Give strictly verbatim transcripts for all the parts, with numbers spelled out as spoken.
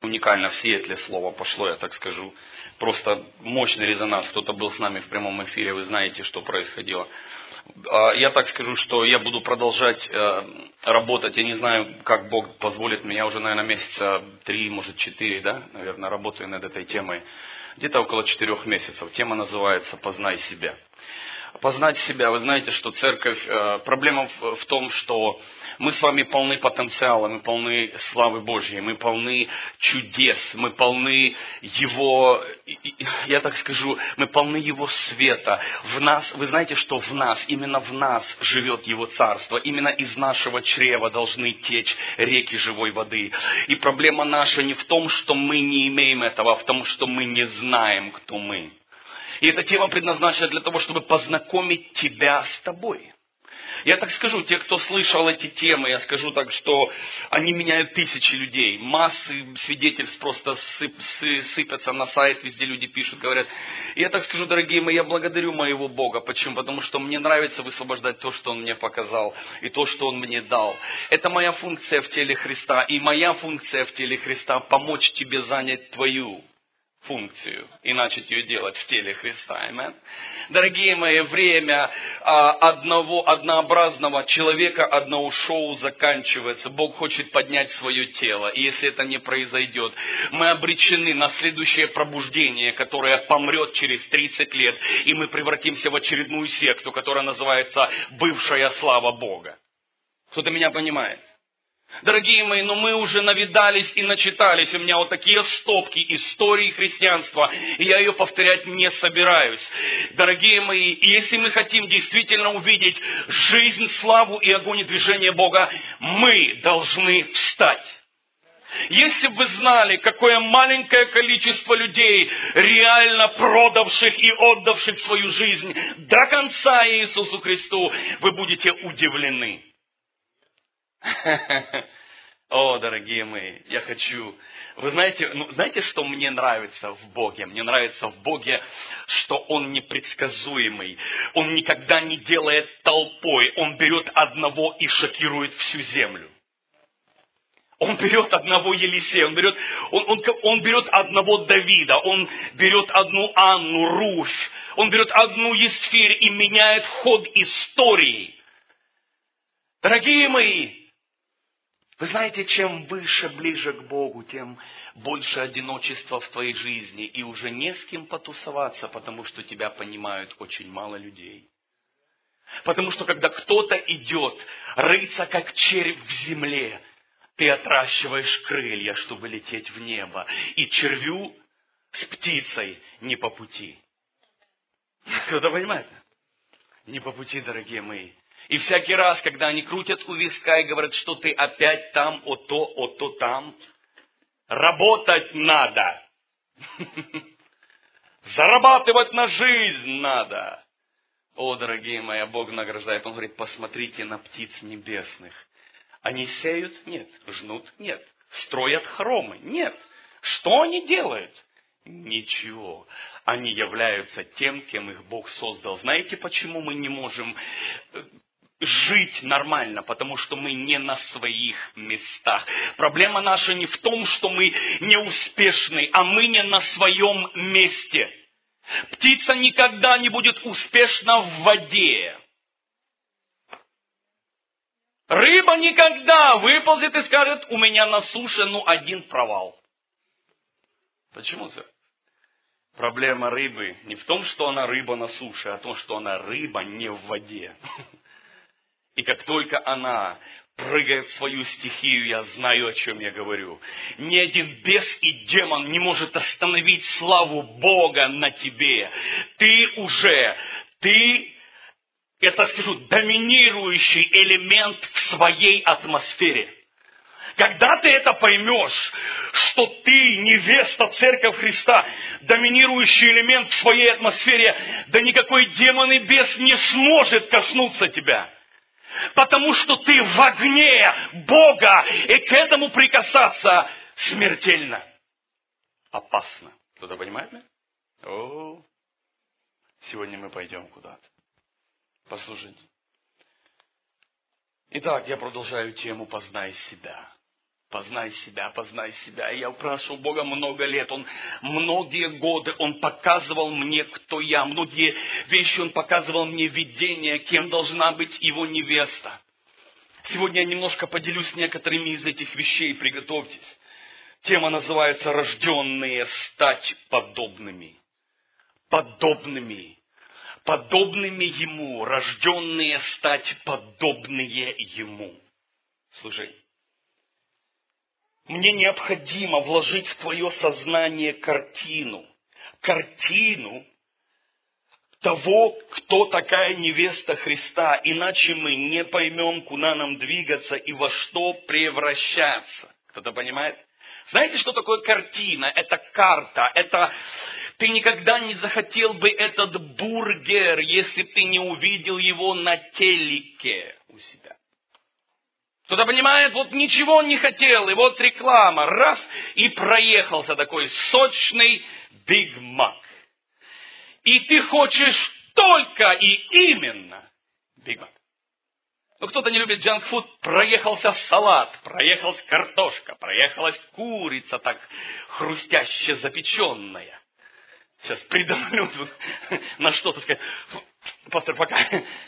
Уникально в Сиэтле слово пошло, я так скажу. Просто мощный резонанс. Кто-то был с нами в прямом эфире, вы знаете, что происходило. Я так скажу, что я буду продолжать работать. Я не знаю, как Бог позволит мне. Я уже, наверное, месяца три, может, четыре, да, наверное, работаю над этой темой. Где-то около четырех месяцев. Тема называется «Познай себя». Познать себя. Вы знаете, что церковь, проблема в том, что мы с вами полны потенциала, мы полны славы Божьей, мы полны чудес, мы полны Его, я так скажу, мы полны Его света. В нас, вы знаете, что в нас, именно в нас живет Его Царство, именно из нашего чрева должны течь реки живой воды. И проблема наша не в том, что мы не имеем этого, а в том, что мы не знаем, кто мы. И эта тема предназначена для того, чтобы познакомить тебя с тобой. Я так скажу, те, кто слышал эти темы, я скажу так, что они меняют тысячи людей. Массы свидетельств просто сып, сыпятся на сайт, везде люди пишут, говорят. И я так скажу, дорогие мои, я благодарю моего Бога. Почему? Потому что мне нравится высвобождать то, что Он мне показал, и то, что Он мне дал. Это моя функция в теле Христа. И моя функция в теле Христа – помочь тебе занять твою функцию и начать ее делать в теле Христа. Amen. Дорогие мои, время одного однообразного человека, одного шоу заканчивается. Бог хочет поднять свое тело. И если это не произойдет, мы обречены на следующее пробуждение, которое помрет через тридцать лет. И мы превратимся в очередную секту, которая называется «Бывшая слава Бога». Кто-то меня понимает? Дорогие мои, но мы уже навидались и начитались. У меня вот такие стопки истории христианства, и я ее повторять не собираюсь. Дорогие мои, если мы хотим действительно увидеть жизнь, славу и огонь и движение Бога, мы должны встать. Если бы вы знали, какое маленькое количество людей, реально продавших и отдавших свою жизнь до конца Иисусу Христу, вы будете удивлены. О, дорогие мои, я хочу... Вы знаете, ну, знаете, что мне нравится в Боге? Мне нравится в Боге, что Он непредсказуемый. Он никогда не делает толпой. Он берет одного и шокирует всю землю. Он берет одного Елисея, он берет, он, он, он берет одного Давида, он берет одну Анну, Руфь, он берет одну Есфирь и меняет ход истории. Дорогие мои, вы знаете, чем выше, ближе к Богу, тем больше одиночества в твоей жизни. И уже не с кем потусоваться, потому что тебя понимают очень мало людей. Потому что когда кто-то идет рыться, как червь в земле, ты отращиваешь крылья, чтобы лететь в небо. И червю с птицей не по пути. Кто-то понимает? Не по пути, дорогие мои. И всякий раз, когда они крутят у виска и говорят, что ты опять там, о то, о то там, работать надо. Зарабатывать на жизнь надо. О, дорогие мои, Бог награждает. Он говорит, посмотрите на птиц небесных. Они сеют? Нет. Жнут? Нет. Строят хоромы? Нет. Что они делают? Ничего. Они являются тем, кем их Бог создал. Знаете, почему мы не можем жить нормально? Потому что мы не на своих местах. Проблема наша не в том, что мы неуспешны, а мы не на своем месте. Птица никогда не будет успешна в воде. Рыба никогда выползет и скажет, у меня на суше, ну, один провал. Почему, сэр? Проблема рыбы не в том, что она рыба на суше, а в том, что она рыба не в воде. И как только она прыгает в свою стихию, я знаю, о чем я говорю. Ни один бес и демон не может остановить славу Бога на тебе. Ты уже, ты... Я так скажу, доминирующий элемент в своей атмосфере. Когда ты это поймешь, что ты невеста, церковь Христа, доминирующий элемент в своей атмосфере, да никакой демон и бес не сможет коснуться тебя. Потому что ты в огне Бога, и к этому прикасаться смертельно опасно. Кто-то понимает меня? О, сегодня мы пойдем куда-то. Послушайте. Итак, я продолжаю тему «Познай себя». Познай себя, познай себя. И я упрашивал Бога много лет. Он многие годы Он показывал мне, кто я. Многие вещи Он показывал мне видение, кем должна быть Его невеста. Сегодня я немножко поделюсь некоторыми из этих вещей. Приготовьтесь. Тема называется «Рожденные стать подобными». Подобными. Подобными Ему. Рожденные стать подобные Ему. Слушай. Мне необходимо вложить в твое сознание картину. Картину того, кто такая невеста Христа. Иначе мы не поймем, куда нам двигаться и во что превращаться. Кто-то понимает? Знаете, что такое картина? Это карта. Это ты никогда не захотел бы этот бургер, если бы ты не увидел его на телеке у себя. Кто-то понимает, вот ничего он не хотел, и вот реклама, раз, и проехался такой сочный Биг Мак. И ты хочешь только и именно Биг Мак. Ну, кто-то не любит джанк-фуд, проехался салат, проехалась картошка, проехалась курица так хрустяще запеченная. Сейчас придавлю на что-то сказать. Пастор, пока...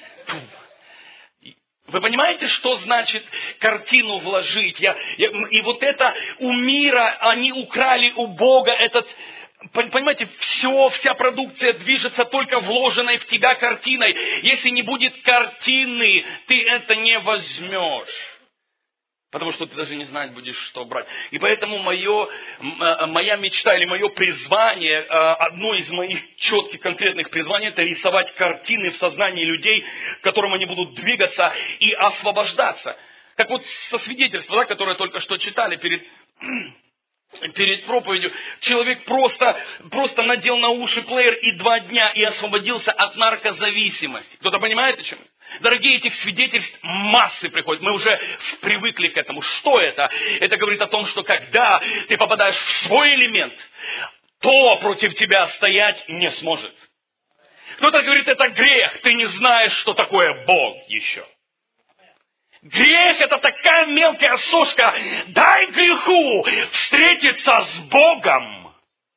Вы понимаете, что значит картину вложить? Я, я, и вот это у мира, они украли у Бога этот... Понимаете, все, вся продукция движется только вложенной в тебя картиной. Если не будет картины, ты это не возьмешь. Потому что ты даже не знать будешь, что брать. И поэтому мое, моя мечта или мое призвание, одно из моих четких конкретных призваний, это рисовать картины в сознании людей, к которым они будут двигаться и освобождаться. Как вот со свидетельства, да, которое только что читали перед... Перед проповедью человек просто, просто надел на уши плеер и два дня и освободился от наркозависимости. Кто-то понимает, о чем? Дорогие, этих свидетельств массы приходят. Мы уже привыкли к этому. Что это? Это говорит о том, что когда ты попадаешь в свой элемент, то против тебя стоять не сможет. Кто-то говорит, это грех. Ты не знаешь, что такое Бог еще. Грех — это такая мелкая сошка. Дай греху встретиться с Богом.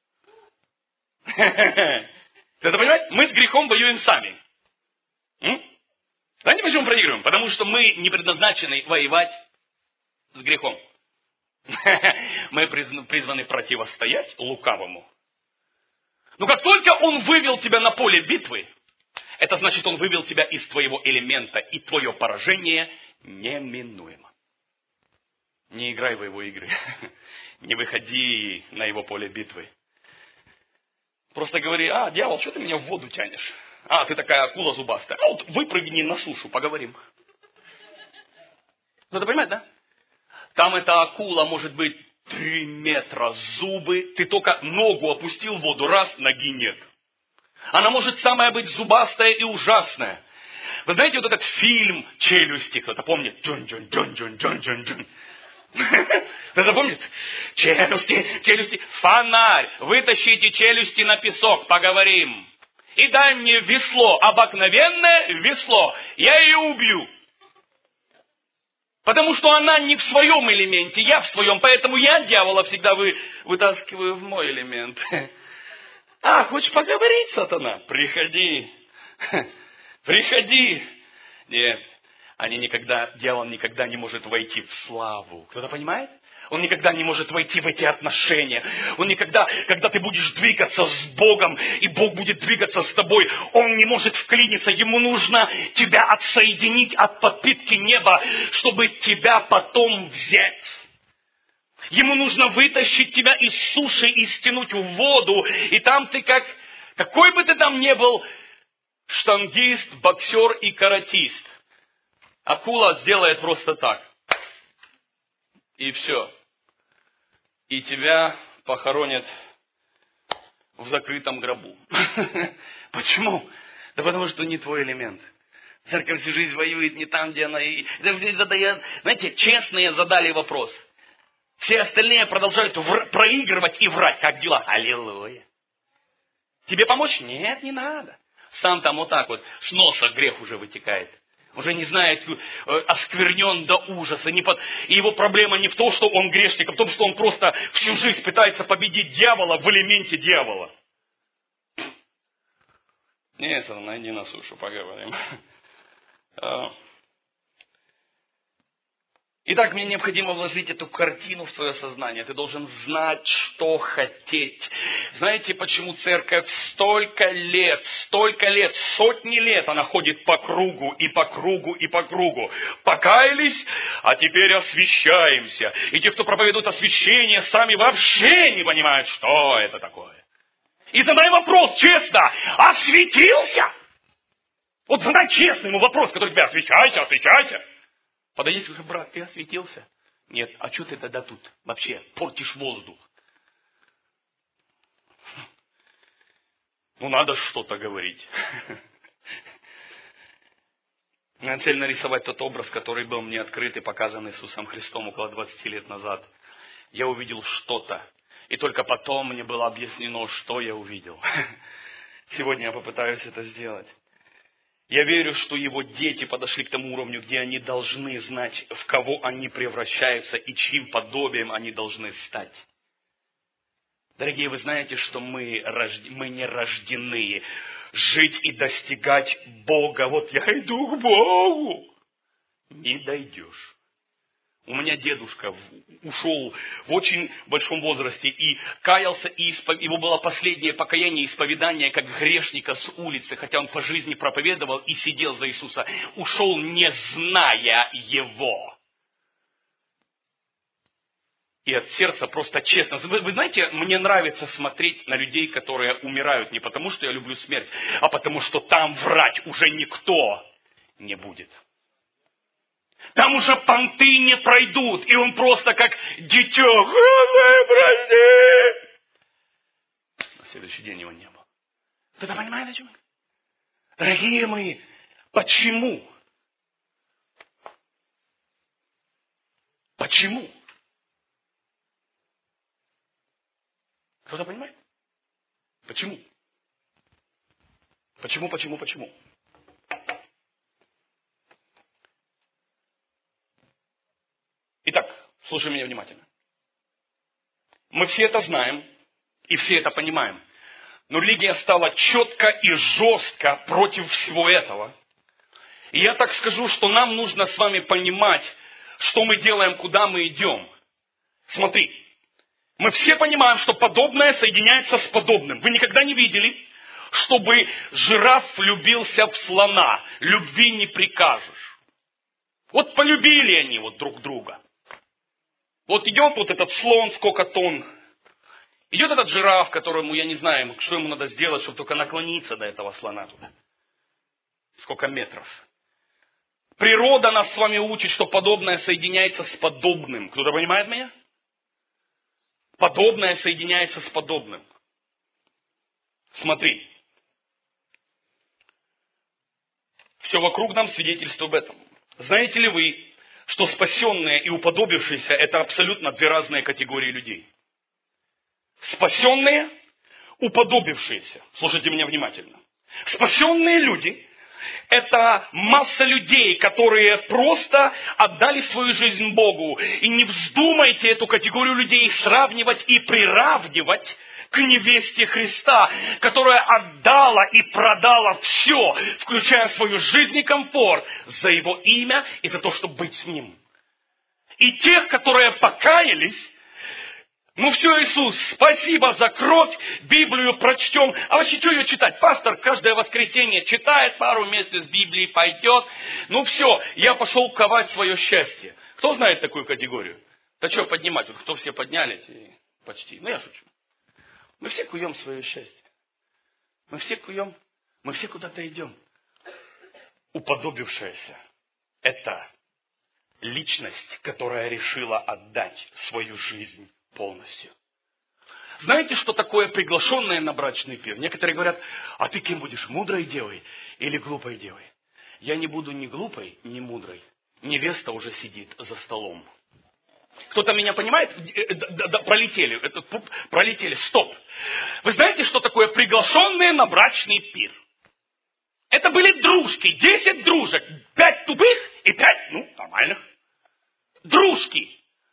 Ты это понимаешь? Мы с грехом воюем сами. М? Знаете, почему проигрываем? Потому что мы не предназначены воевать с грехом. Мы призваны противостоять лукавому. Но как только он вывел тебя на поле битвы, это значит, он вывел тебя из твоего элемента, и твое поражение неминуемо. Не играй в его игры. Не выходи на его поле битвы. Просто говори, а, дьявол, что ты меня в воду тянешь? А, ты такая акула зубастая. А вот выпрыгни на сушу, поговорим. Кто-то понимает, да? Там эта акула может быть три метра, зубы. Ты только ногу опустил в воду, раз, ноги нет. Она может самая быть зубастая и ужасная. Вы знаете, вот этот фильм «Челюсти», кто-то помнит? Джун-джун-джун-джун-джун-джун-джун. Кто-то помнит? Челюсти, челюсти. Фонарь. Вытащите челюсти на песок, поговорим. И дай мне весло, обыкновенное весло. Я ее убью. Потому что она не в своем элементе, я в своем. Поэтому я дьявола всегда вы, вытаскиваю в мой элемент. А, хочешь поговорить, сатана? Приходи. Приходи. Нет, они никогда, дьявол никогда не может войти в славу. Кто-то понимает? Он никогда не может войти в эти отношения. Он никогда, когда ты будешь двигаться с Богом, и Бог будет двигаться с тобой, он не может вклиниться. Ему нужно тебя отсоединить от подпитки неба, чтобы тебя потом взять. Ему нужно вытащить тебя из суши и стянуть в воду. И там ты как, какой бы ты там ни был, штангист, боксер и каратист. Акула сделает просто так. И все. И тебя похоронят в закрытом гробу. Почему? Да потому что не твой элемент. Церковь всю жизнь воюет не там, где она. И задает. Знаете, честные задали вопрос. Все остальные продолжают вр- проигрывать и врать. Как дела? Аллилуйя. Тебе помочь? Нет, не надо. Сам там вот так вот с носа грех уже вытекает. Уже не знает, осквернен до ужаса. Не под... И его проблема не в том, что он грешник, а в том, что он просто всю жизнь пытается победить дьявола в элементе дьявола. Нет, найди на сушу, поговорим. Итак, мне необходимо вложить эту картину в твое сознание. Ты должен знать, что хотеть. Знаете, почему церковь столько лет, столько лет, сотни лет она ходит по кругу и по кругу и по кругу. Покаялись, а теперь освящаемся. И те, кто проповедует освящение, сами вообще не понимают, что это такое. И задай вопрос честно: осветился? Вот задай честно ему вопрос, который тебя: освещайся, освещайся. Подойди и скажи: брат, ты осветился? Нет. А что ты тогда тут вообще портишь воздух? Ну, надо что-то говорить. Моя цель нарисовать тот образ, который был мне открыт и показан Иисусом Христом около двадцати лет назад. Я увидел что-то. И только потом мне было объяснено, что я увидел. Сегодня я попытаюсь это сделать. Я верю, что его дети подошли к тому уровню, где они должны знать, в кого они превращаются и чьим подобием они должны стать. Дорогие, вы знаете, что мы, рожд... мы не рождены жить и достигать Бога. Вот я иду к Богу. Не дойдешь. У меня дедушка ушел в очень большом возрасте и каялся, и испов... его было последнее покаяние, исповедание как грешника с улицы, хотя он по жизни проповедовал и сидел за Иисуса. Ушел, не зная Его. И от сердца просто честно. Вы, вы знаете, мне нравится смотреть на людей, которые умирают не потому, что я люблю смерть, а потому, что там врать уже никто не будет. Там уже понты не пройдут, и он просто как дитё: «Господи, прости!» На следующий день его не было. Кто-то понимает, о чем? Дорогие мои, почему? Почему? Кто-то понимает? Почему? Почему, почему, почему? Итак, слушай меня внимательно. Мы все это знаем, и все это понимаем. Но религия стала четко и жестко против всего этого. И я так скажу, что нам нужно с вами понимать, что мы делаем, куда мы идем. Смотри, мы все понимаем, что подобное соединяется с подобным. Вы никогда не видели, чтобы жираф влюбился в слона? Любви не прикажешь. Вот полюбили они вот друг друга. Вот идет вот этот слон, сколько тонн. Идет этот жираф, которому, я не знаю, что ему надо сделать, чтобы только наклониться до этого слона туда. Сколько метров. Природа нас с вами учит, что подобное соединяется с подобным. Кто-то понимает меня? Подобное соединяется с подобным. Смотри. Все вокруг нам свидетельствует об этом. Знаете ли вы, что спасенные и уподобившиеся – это абсолютно две разные категории людей? Спасенные, уподобившиеся. Слушайте меня внимательно. Спасенные люди – это масса людей, которые просто отдали свою жизнь Богу. И не вздумайте эту категорию людей сравнивать и приравнивать к невесте Христа, которая отдала и продала все, включая свою жизнь и комфорт, за Его имя и за то, чтобы быть с Ним. И тех, которые покаялись: ну все, Иисус, спасибо за кровь, Библию прочтем. А вообще, что ее читать? Пастор каждое воскресенье читает, пару мест из Библии пойдет. Ну все, я пошел ковать свое счастье. Кто знает такую категорию? Да что поднимать? Вот кто все подняли? Почти. Ну я шучу. Мы все куем свое счастье. Мы все куем, мы все куда-то идем. Уподобившаяся – это личность, которая решила отдать свою жизнь полностью. Знаете, что такое приглашенные на брачный пир? Некоторые говорят: а ты кем будешь, мудрой девой или глупой девой? Я не буду ни глупой, ни мудрой. Невеста уже сидит за столом. Кто-то меня понимает? Да, да, пролетели, это, пролетели, стоп. Вы знаете, что такое приглашенные на брачный пир? Это были дружки, десять дружек, пять тупых и пять, ну, нормальных. Дружки.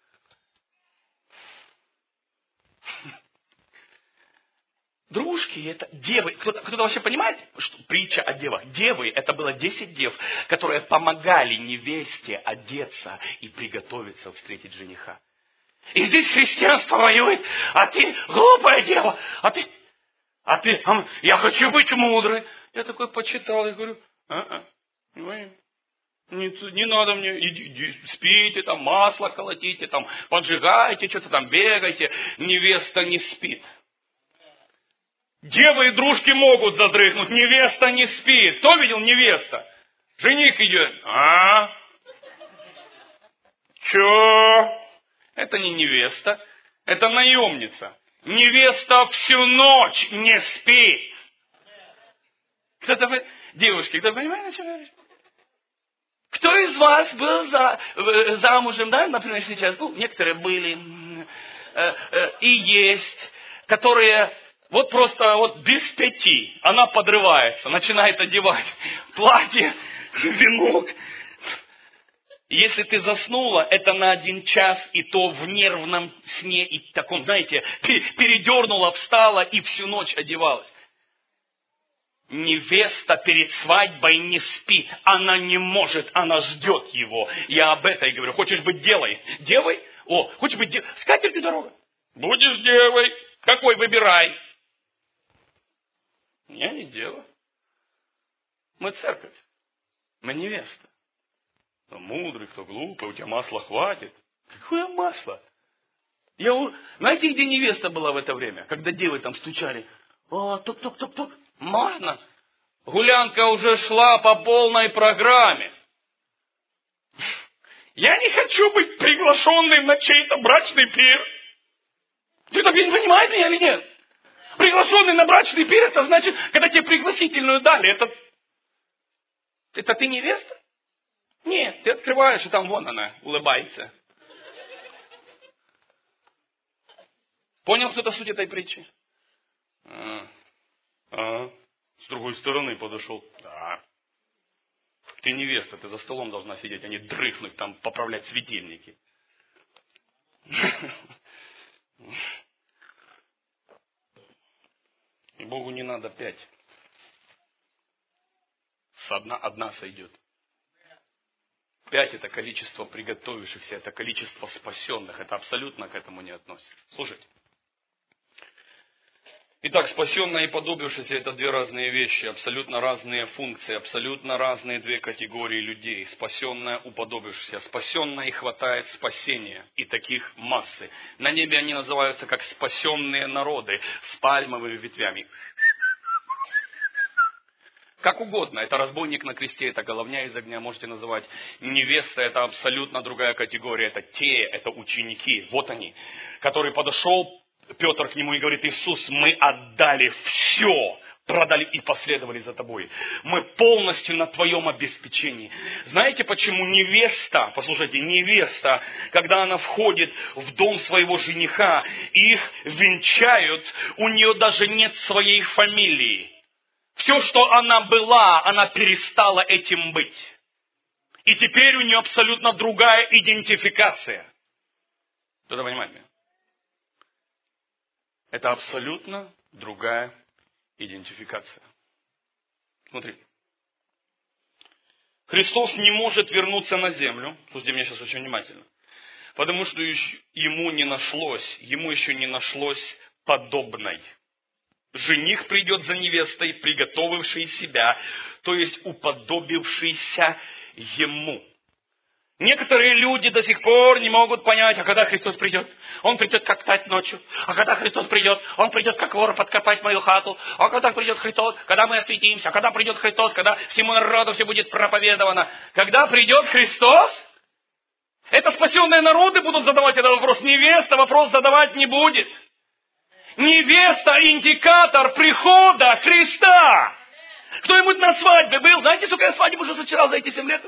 Дружки, это девы. Кто-то, кто-то вообще понимает, что притча о девах? Девы, это было десять дев, которые помогали невесте одеться и приготовиться встретить жениха. И здесь христианство воюет, а ты глупая дева, а ты, а ты, а, я хочу быть мудрой. Я такой почитал и говорю, а-а, не, не, не надо мне, иди, иди, спите, там масло колотите, там поджигайте, что-то там бегайте, невеста не спит. Девы и дружки могут задрыхнуть, невеста не спит. Кто видел невеста? Жених идет. А? Че? Это не невеста, это наемница. Невеста всю ночь не спит. Кто-то, девушки, кто понимает, о чем я говорю? Кто из вас был за, замужем, да, например, сейчас? Ну, некоторые были э, э, и есть, которые... Вот просто вот без пяти она подрывается, начинает одевать платье, венок. Если ты заснула, это на один час, и то в нервном сне, и таком, знаете, передернула, встала и всю ночь одевалась. Невеста перед свадьбой не спит, она не может, она ждет его. Я об этом и говорю. Хочешь быть девой? Девой? О, хочешь быть девой? С катертью дорога. Будешь девой. Какой выбирай? Я не дева. Мы церковь. Мы невеста. Кто мудрый, кто глупый, у тебя масла хватит. Какое масло? Я, знаете, где невеста была в это время? Когда девы там стучали. О, тук-тук-тук-тук. Можно? Гулянка уже шла по полной программе. Я не хочу быть приглашенным на чей-то брачный пир. Ты так не понимаешь меня или нет? Приглашенный на брачный пир, это значит, когда тебе пригласительную дали, это, это ты невеста? Нет, ты открываешь, и там вон она, улыбается. Понял кто-то суть этой притчи? А, а, с другой стороны подошел. Да. Ты невеста, ты за столом должна сидеть, а не дрыхнуть, там поправлять светильники. И Богу не надо пять. С одна, одна сойдет. Пять это количество приготовившихся, это количество спасенных. Это абсолютно к этому не относится. Слушайте. Итак, спасенное и подобившееся это две разные вещи, абсолютно разные функции, абсолютно разные две категории людей. Спасенное, уподобившееся. Спасенное и хватает спасения, и таких массы. На небе они называются как спасенные народы с пальмовыми ветвями. Как угодно, это разбойник на кресте, это головня из огня, можете называть. Невеста, это абсолютно другая категория, это те, это ученики, вот они, который подошел, Петр к нему и говорит: Иисус, мы отдали все, продали и последовали за тобой. Мы полностью на твоем обеспечении. Знаете, почему невеста, послушайте, невеста, когда она входит в дом своего жениха, и их венчают, у нее даже нет своей фамилии. Все, что она была, она перестала этим быть. И теперь у нее абсолютно другая идентификация. Кто-то понимает меня? Это абсолютно другая идентификация. Смотри. Христос не может вернуться на землю. Слушайте меня сейчас очень внимательно. Потому что ему не нашлось, ему еще не нашлось подобной. Жених придет за невестой, приготовивший себя, то есть уподобившийся ему. Некоторые люди до сих пор не могут понять, а когда Христос придет. Он придет как тать ночью. А когда Христос придет, Он придет как вор подкопать мою хату. А когда придет Христос, когда мы осветимся. А когда придет Христос, когда всему народу все будет проповедовано. Когда придет Христос, это спасенные народы будут задавать этот вопрос. Невеста вопрос задавать не будет. Невеста – индикатор прихода Христа. Кто-нибудь на свадьбе был? Знаете, сколько я свадьбы уже сочетал за эти семь лет?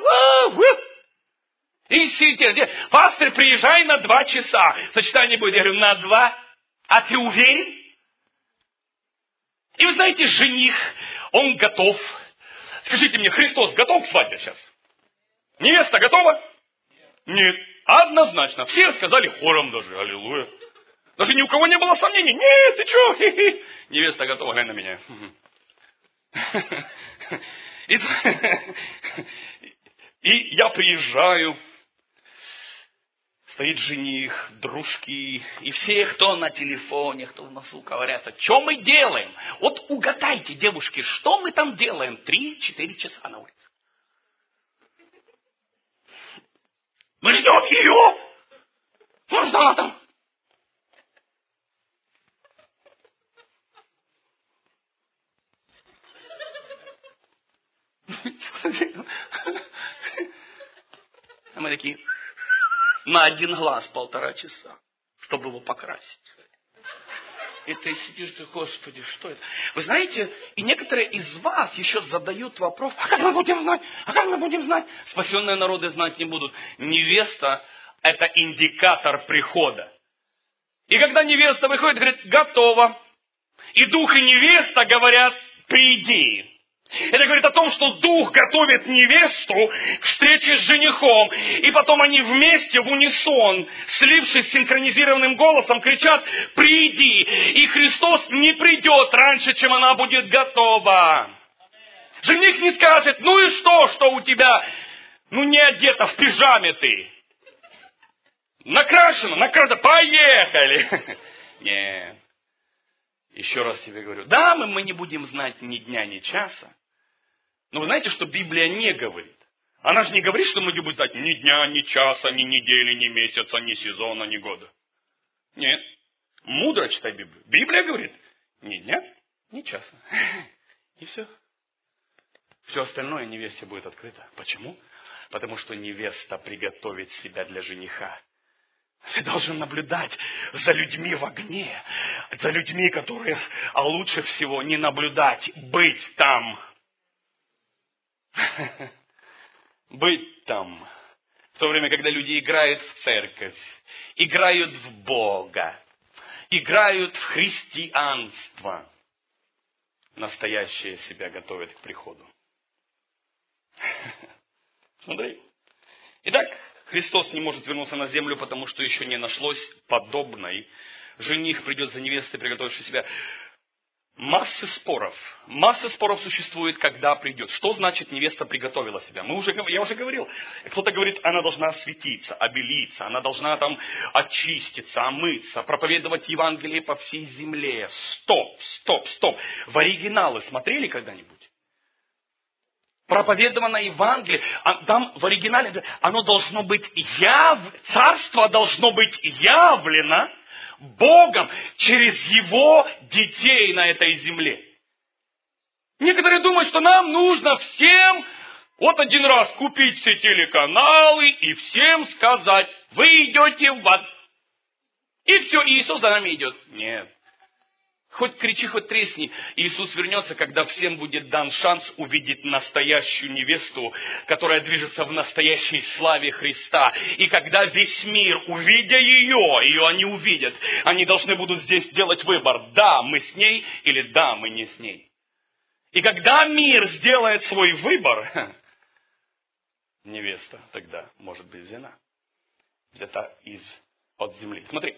И сидите, пастор, приезжай на два часа. Сочетание будет. Я говорю, на два? А ты уверен? И вы знаете, жених, он готов. Скажите мне, Христос готов к свадьбе сейчас? Невеста готова? Нет. Однозначно. Все сказали хором даже. Аллилуйя. Даже ни у кого не было сомнений. Нет, ты что? Хи-хи. Невеста готова, глянь на меня. И, и я приезжаю. Стоит жених, дружки, и все, кто на телефоне, кто в носу говорят, что мы делаем? Вот угадайте, девушки, что мы там делаем? Три-четыре часа на улице. Мы ждем ее. Ну, что она там? А мы такие... На один глаз полтора часа, чтобы его покрасить. И ты сидишь, ты, Господи, что это? Вы знаете, и некоторые из вас еще задают вопрос, а как мы будем знать? А как мы будем знать? Спасенные народы знать не будут. Невеста – это индикатор прихода. И когда невеста выходит, говорит, готово. И дух и невеста говорят, приди. Это говорит о том, что Дух готовит невесту к встрече с женихом. И потом они вместе, в унисон, слившись синхронизированным голосом, кричат «Приди!» И Христос не придет раньше, чем она будет готова. Жених не скажет «Ну и что, что у тебя? Ну не одета, в пижаме ты. Накрашена, накрашена, поехали!» Нет. Еще раз тебе говорю, да, мы, мы не будем знать ни дня, ни часа. Но вы знаете, что Библия не говорит? Она же не говорит, что мы не будем знать ни дня, ни часа, ни недели, ни месяца, ни сезона, ни года. Нет. Мудро читай Библию. Библия говорит, ни дня, ни часа. И все. Все остальное невесте будет открыто. Почему? Потому что невеста приготовит себя для жениха. Ты должен наблюдать за людьми в огне, за людьми, которые, а лучше всего не наблюдать, быть там. Быть там. В то время, когда люди играют в церковь, играют в Бога, играют в христианство, настоящее себя готовят к приходу. Смотри. Итак, Христос не может вернуться на землю, потому что еще не нашлось подобной. Жених придет за невестой, приготовившей себя. Массы споров. Масса споров существует, когда придет. Что значит невеста приготовила себя? Мы уже, я уже говорил. Кто-то говорит, она должна осветиться, обелиться, она должна там очиститься, омыться, проповедовать Евангелие по всей земле. Стоп, стоп, стоп. В оригиналы смотрели когда-нибудь? Проповедовано Евангелие, а там в оригинале оно должно быть яв... царство должно быть явлено Богом через Его детей на этой земле. Некоторые думают, что нам нужно всем вот один раз купить все телеканалы и всем сказать, вы идете в ад. И все, и Иисус за нами идет. Нет. Хоть кричи, хоть тресни, Иисус вернется, когда всем будет дан шанс увидеть настоящую невесту, которая движется в настоящей славе Христа. И когда весь мир, увидя ее, ее они увидят, они должны будут здесь делать выбор, да, мы с ней или да, мы не с ней. И когда мир сделает свой выбор, невеста тогда может быть взята, взята из, от земли. Смотри.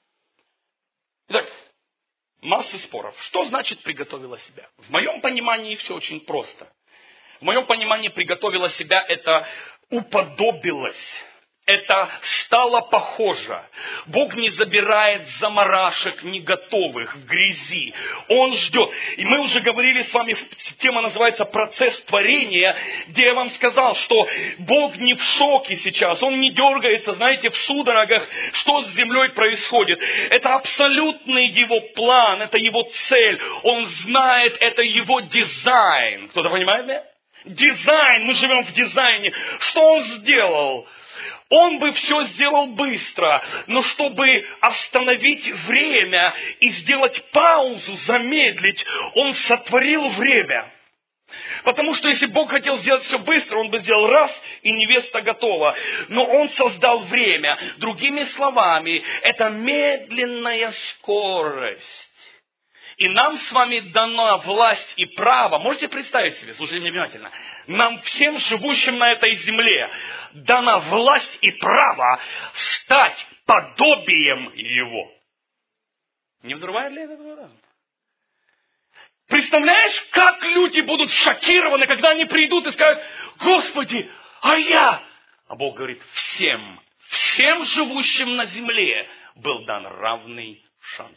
Итак, массы споров. Что значит приготовила себя? В моем понимании все очень просто. В моем понимании приготовила себя это уподобилась. Это стало похоже. Бог не забирает заморашек не готовых в грязи. Он ждет. И мы уже говорили с вами, тема называется «Процесс творения», где я вам сказал, что Бог не в шоке сейчас. Он не дергается, знаете, в судорогах, что с землей происходит. Это абсолютный Его план, это Его цель. Он знает, это Его дизайн. Кто-то понимает меня? Дизайн, мы живем в дизайне. Что Он сделал? Он бы все сделал быстро, но чтобы остановить время и сделать паузу, замедлить, Он сотворил время. Потому что если Бог хотел сделать все быстро, Он бы сделал раз, и невеста готова. Но Он создал время. Другими словами, это медленная скорость. И нам с вами дана власть и право. Можете представить себе, слушайте мне внимательно. Нам всем, живущим на этой земле, дана власть и право стать подобием Его. Не взрывает ли это твой разум? Представляешь, как люди будут шокированы, когда они придут и скажут: Господи, а я? А Бог говорит: всем, всем живущим на земле был дан равный шанс.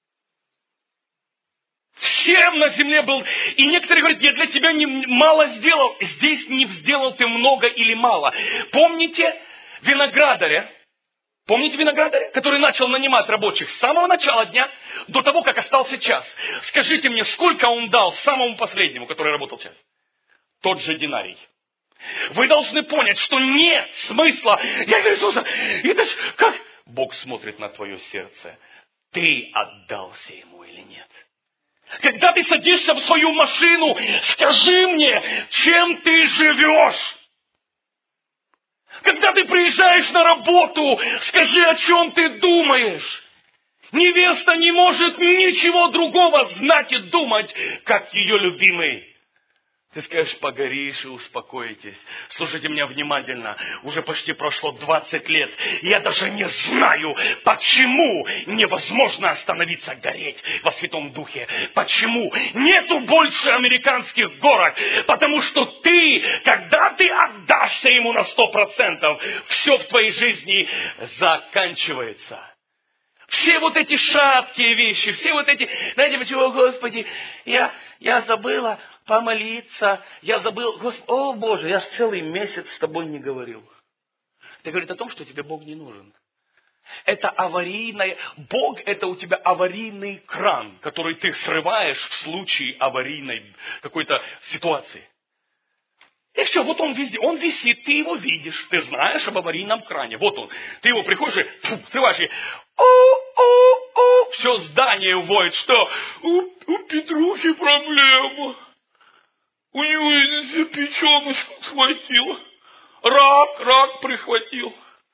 Всем на земле был. И некоторые говорят: я для тебя не мало сделал. Здесь не сделал ты много или мало. Помните виноградаря? Помните виноградаря, который начал нанимать рабочих с самого начала дня до того, как остался час? Скажите мне, сколько он дал самому последнему, который работал час? Тот же динарий. Вы должны понять, что нет смысла. Я говорю: Иисуса, это ж как? Бог смотрит на твое сердце. Ты отдался Ему или нет? Когда ты садишься в свою машину, скажи мне, чем ты живешь? Когда ты приезжаешь на работу, скажи, о чем ты думаешь. Невеста не может ничего другого знать и думать, как ее любимый. Ты скажешь: погоришь и успокоитесь. Слушайте меня внимательно. Уже почти прошло двадцать лет. Я даже не знаю, почему невозможно остановиться гореть во Святом Духе. Почему? Нету больше американских горок. Потому что ты, когда ты отдашься Ему на сто процентов, все в твоей жизни заканчивается. Все вот эти шаткие вещи, все вот эти, знаете, почему, Господи, я, я забыла помолиться, я забыл, Господи, о Боже, я ж целый месяц с тобой не говорил. Это говорит о том, что тебе Бог не нужен. Это аварийное, Бог это у тебя аварийный кран, который ты срываешь в случае аварийной какой-то ситуации. И все, вот он везде, он висит, ты его видишь, ты знаешь об аварийном кране. Вот он, ты его приходишь и фу, срываешь, и о-о-о, все здание воет, что у, у Петрухи проблема. У него за печеночку схватило. Рак, рак прихватил.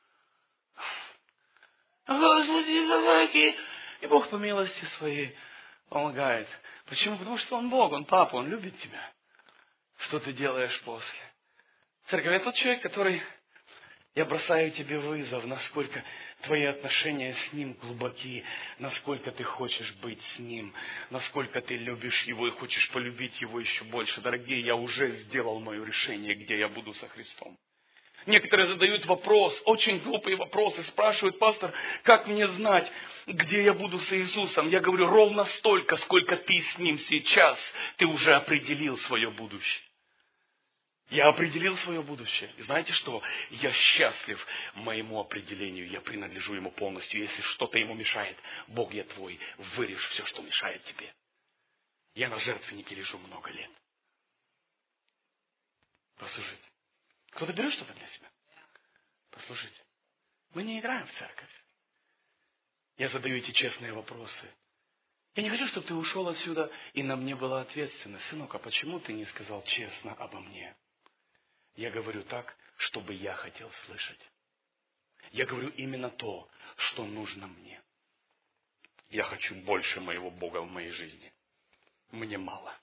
Господи, давайте. И Бог по милости своей помогает. Почему? Потому что Он Бог, Он Папа, Он любит тебя. Что ты делаешь после? Церковь, я тот человек, который... Я бросаю тебе вызов, насколько твои отношения с Ним глубоки, насколько ты хочешь быть с Ним, насколько ты любишь Его и хочешь полюбить Его еще больше. Дорогие, я уже сделал мое решение, где я буду со Христом. Некоторые задают вопрос, очень глупые вопросы, спрашивают: пастор, как мне знать, где я буду с Иисусом? Я говорю: ровно столько, сколько ты с Ним сейчас, ты уже определил свое будущее. Я определил свое будущее. И знаете что? Я счастлив моему определению. Я принадлежу Ему полностью. Если что-то Ему мешает, Бог, я Твой, вырежь все, что мешает Тебе. Я на жертвеннике лежу много лет. Послушайте. Кто-то берет что-то для себя? Послушайте. Мы не играем в церковь. Я задаю эти честные вопросы. Я не хочу, чтобы ты ушел отсюда, и на мне была ответственность. Сынок, а почему ты не сказал честно обо мне? Я говорю так, чтобы я хотел слышать. Я говорю именно то, что нужно мне. Я хочу больше моего Бога в моей жизни. Мне мало.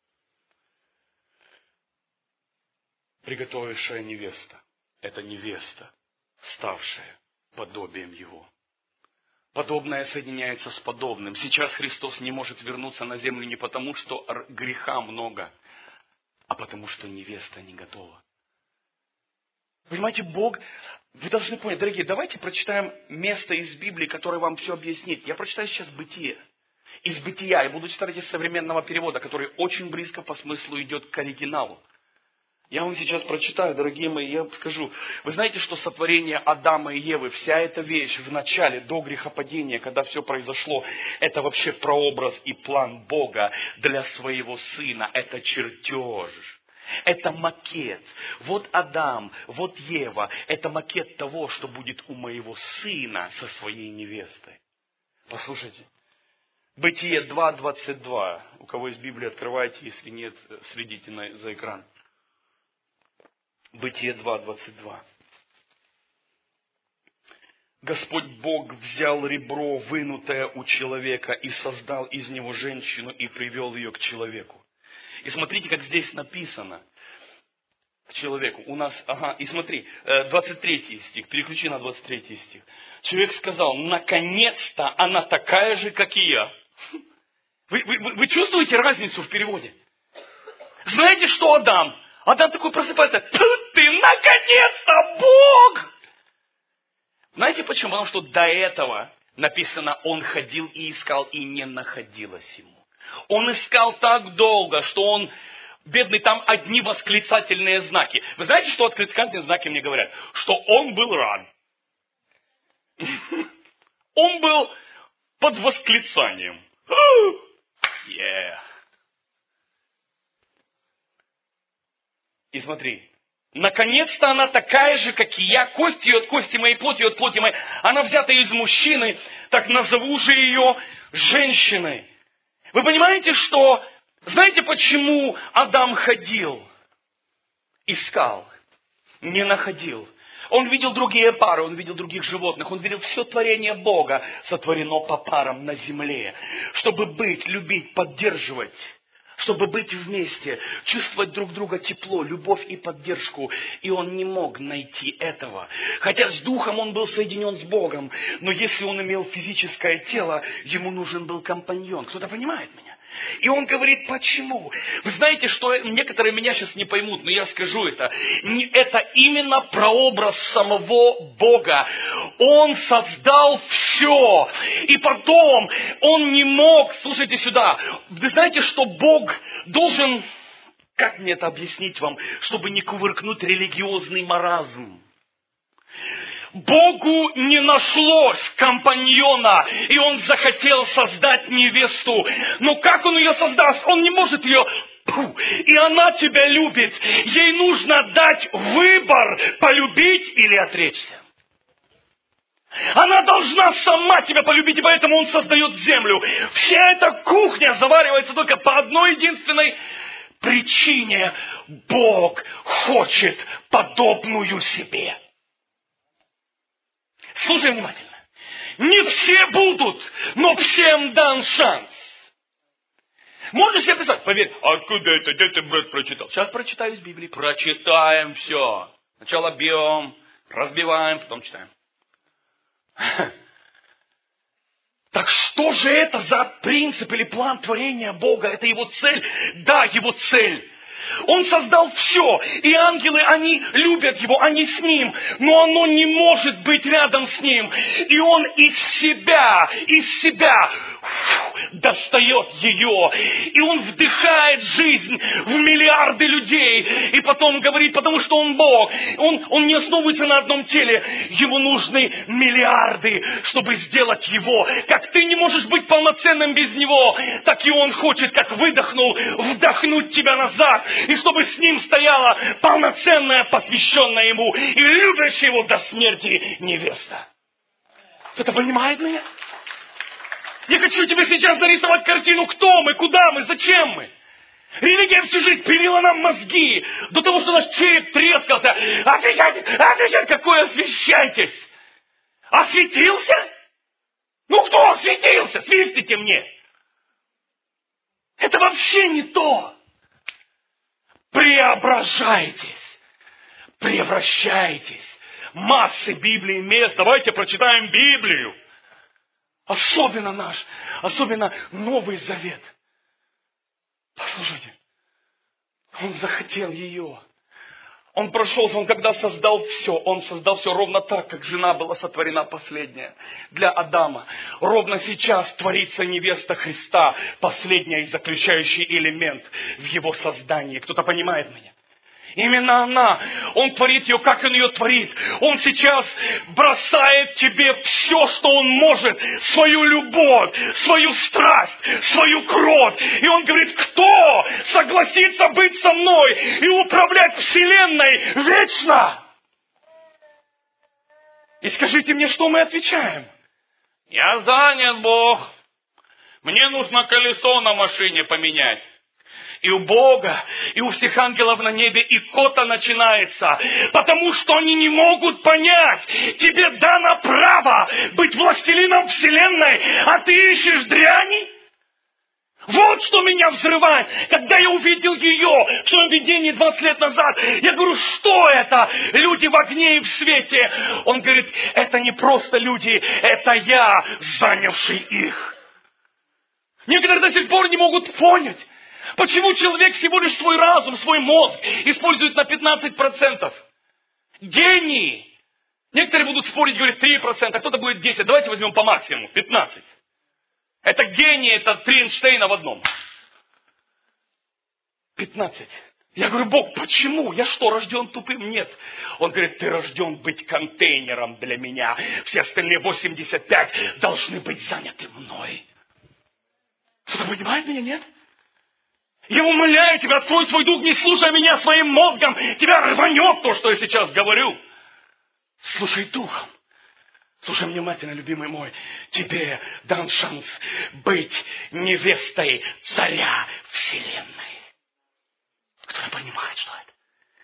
Приготовившая невеста – это невеста, ставшая подобием Его. Подобное соединяется с подобным. Сейчас Христос не может вернуться на землю не потому, что греха много, а потому, что невеста не готова. Понимаете, Бог, вы должны понять, дорогие, давайте прочитаем место из Библии, которое вам все объяснит. Я прочитаю сейчас Бытие. Из Бытия, я буду читать из современного перевода, который очень близко по смыслу идет к оригиналу. Я вам сейчас прочитаю, дорогие мои, я скажу. Вы знаете, что сотворение Адама и Евы, вся эта вещь в начале, до грехопадения, когда все произошло, это вообще прообраз и план Бога для своего Сына. Это чертеж. Это макет. Вот Адам, вот Ева. Это макет того, что будет у моего Сына со своей невестой. Послушайте. Бытие два двадцать два. У кого есть Библия, открывайте. Если нет, следите на, за экран. Бытие два двадцать два. Господь Бог взял ребро, вынутое у человека, и создал из него женщину, и привел ее к человеку. И смотрите, как здесь написано. К человеку. У нас, ага, и смотри, двадцать третий стих, переключи на двадцать третий стих. Человек сказал, наконец-то она такая же, как и я. Вы, вы, вы чувствуете разницу в переводе? Знаете, что Адам? Адам такой просыпается, ты наконец-то Бог! Знаете почему? Потому что до этого написано, он ходил и искал, и не находилось ему. Он искал так долго, что он, бедный, там одни восклицательные знаки. Вы знаете, что восклицательные знаки мне говорят? Что он был рад. Он был под восклицанием. Yeah. И смотри. Наконец-то она такая же, как и я, кость ее от кости моей, плоть ее от плоти моей. Она взята из мужчины, так назову же ее женщиной. Вы понимаете, что... Знаете, почему Адам ходил? Искал, не находил. Он видел другие пары, он видел других животных, он видел все творение Бога, сотворено по парам на земле, чтобы быть, любить, поддерживать. Чтобы быть вместе, чувствовать друг друга тепло, любовь и поддержку. И он не мог найти этого. Хотя с духом он был соединен с Богом. Но если он имел физическое тело, ему нужен был компаньон. Кто-то понимает меня? И он говорит, почему? Вы знаете, что некоторые меня сейчас не поймут, но я скажу это. Это именно прообраз самого Бога. Он создал все. И потом он не мог, слушайте сюда, вы знаете, что Бог должен, как мне это объяснить вам, чтобы не кувыркнуть религиозный маразм. Богу не нашлось компаньона, и он захотел создать невесту. Но как он ее создаст? Он не может ее... И она тебя любит. Ей нужно дать выбор, полюбить или отречься. Она должна сама тебя полюбить, и поэтому он создает землю. Вся эта кухня заваривается только по одной единственной причине. Бог хочет подобную себе. Слушай внимательно. Не все будут, но всем дан шанс. Можешь себе представить? Поверь, откуда это? Где ты, брат, прочитал? Сейчас прочитаю из Библии. Прочитаем все. Сначала бьем, разбиваем, потом читаем. Так что же это за принцип или план творения Бога? Это его цель? Да, его цель. Он создал все, и ангелы, они любят его, они с ним, но оно не может быть рядом с ним. И он из себя, из себя достает ее, и он вдыхает жизнь в миллиарды людей, и потом говорит, потому что он Бог, он, он не основывается на одном теле, ему нужны миллиарды, чтобы сделать его. Как ты не можешь быть полноценным без него, так и он хочет, как выдохнул, вдохнуть тебя назад, и чтобы с ним стояла полноценная, посвященная ему и любящая его до смерти невеста. Кто-то понимает меня? Я хочу тебе сейчас нарисовать картину, кто мы, куда мы, зачем мы. Религия всю жизнь пилила нам мозги до того, что наш череп трескался. Отвечайте, отвечайте, какой освящайтесь? Осветился? Ну кто осветился? Свистите мне. Это вообще не то. Преображайтесь, превращайтесь. Массы Библии мест. Давайте прочитаем Библию. Особенно наш, особенно Новый Завет. Послушайте, он захотел ее. Он прошелся, он когда создал все, он создал все ровно так, как жена была сотворена последняя для Адама. Ровно сейчас творится невеста Христа, последний и заключающий элемент в его создании. Кто-то понимает меня? Именно она. Он творит ее, как он ее творит. Он сейчас бросает тебе все, что он может. Свою любовь, свою страсть, свою кровь. И он говорит, кто согласится быть со мной и управлять вселенной вечно? И скажите мне, что мы отвечаем? Я занят, Бог. Мне нужно колесо на машине поменять. и у Бога, и у всех ангелов на небе, и кота начинается. Потому что они не могут понять. Тебе дано право быть властелином вселенной, а ты ищешь дряни? Вот что меня взрывает. Когда я увидел ее в своем видении двадцать лет назад, я говорю, что это? Люди в огне и в свете. Он говорит, это не просто люди, это я, занявший их. Некоторые до сих пор не могут понять, почему человек всего лишь свой разум, свой мозг использует на пятнадцать процентов. Гений. Некоторые будут спорить, говорят, три процента, а кто-то будет десять процентов. Давайте возьмем по максимуму, пятнадцать процентов. Это гений, это три Эйнштейна в одном. пятнадцать. Я говорю, Бог, почему? Я что, рожден тупым? Нет. Он говорит, ты рожден быть контейнером для меня. Все остальные восемьдесят пять должны быть заняты мной. Кто-то понимает меня, нет? Я умоляю тебя, открой свой дух, не слушай меня своим мозгом. Тебя рванет то, что я сейчас говорю. Слушай духом. Слушай внимательно, любимый мой. Тебе дан шанс быть невестой царя вселенной. Кто понимает, что это?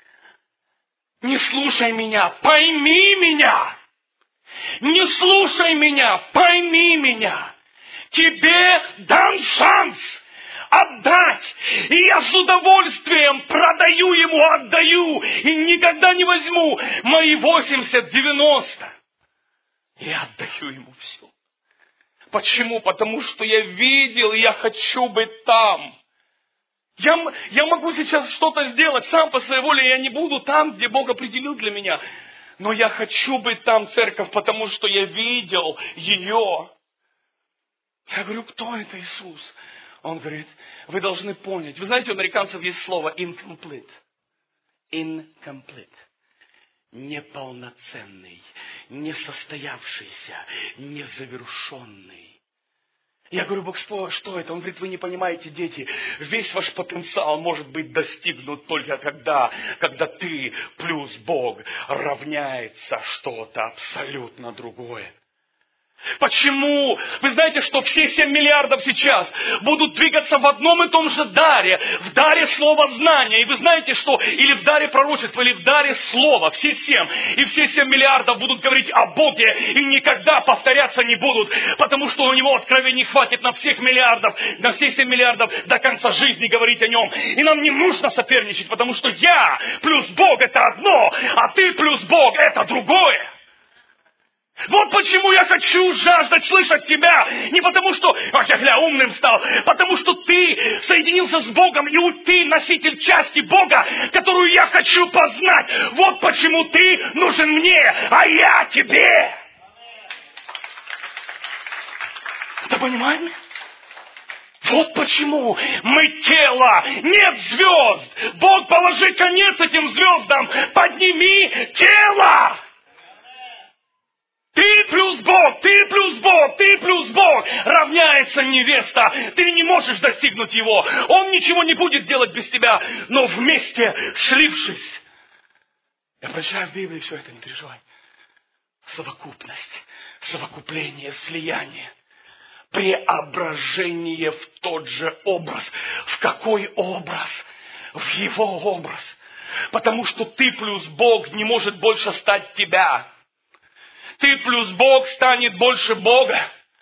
Не слушай меня, пойми меня. Не слушай меня, пойми меня. Тебе дан шанс отдать. И я с удовольствием продаю ему, отдаю. И никогда не возьму мои восемьдесят-девяносто. Я отдаю ему все. Почему? Потому что я видел, и я хочу быть там. Я, я могу сейчас что-то сделать сам по своей воле, я не буду там, где Бог определил для меня. Но я хочу быть там, церковь, потому что я видел ее. Я говорю, кто это Иисус? Он говорит, вы должны понять. Вы знаете, у американцев есть слово incomplete. Incomplete. Неполноценный, несостоявшийся, незавершенный. Я говорю, Бог, что это? Он говорит, вы не понимаете, дети, весь ваш потенциал может быть достигнут только когда, когда ты плюс Бог равняется что-то абсолютно другое. Почему? Вы знаете, что все семь миллиардов сейчас будут двигаться в одном и том же даре, в даре слова знания. И вы знаете, что или в даре пророчества, или в даре слова, все семь. И все семь миллиардов будут говорить о Боге и никогда повторяться не будут, потому что у него откровений хватит на всех миллиардов, на все семь миллиардов до конца жизни говорить о нем. И нам не нужно соперничать, потому что я плюс Бог это одно, а ты плюс Бог это другое. Вот почему я хочу жаждать слышать тебя. Не потому, что ах, я гля, умным стал. Потому что ты соединился с Богом, и ты носитель части Бога, которую я хочу познать. Вот почему ты нужен мне, а я тебе. Ты понимаешь? Вот почему мы тело, нет звезд. Бог, положи конец этим звездам. Подними тело. Ты плюс Бог, ты плюс Бог, ты плюс Бог равняется невеста. Ты не можешь достигнуть его. Он ничего не будет делать без тебя. Но вместе, слившись. Я прочитаю в Библии все это, не переживай. Совокупность, совокупление, слияние. Преображение в тот же образ. В какой образ? В его образ. Потому что ты плюс Бог не может больше стать тебя. Ты плюс Бог станет больше Бога.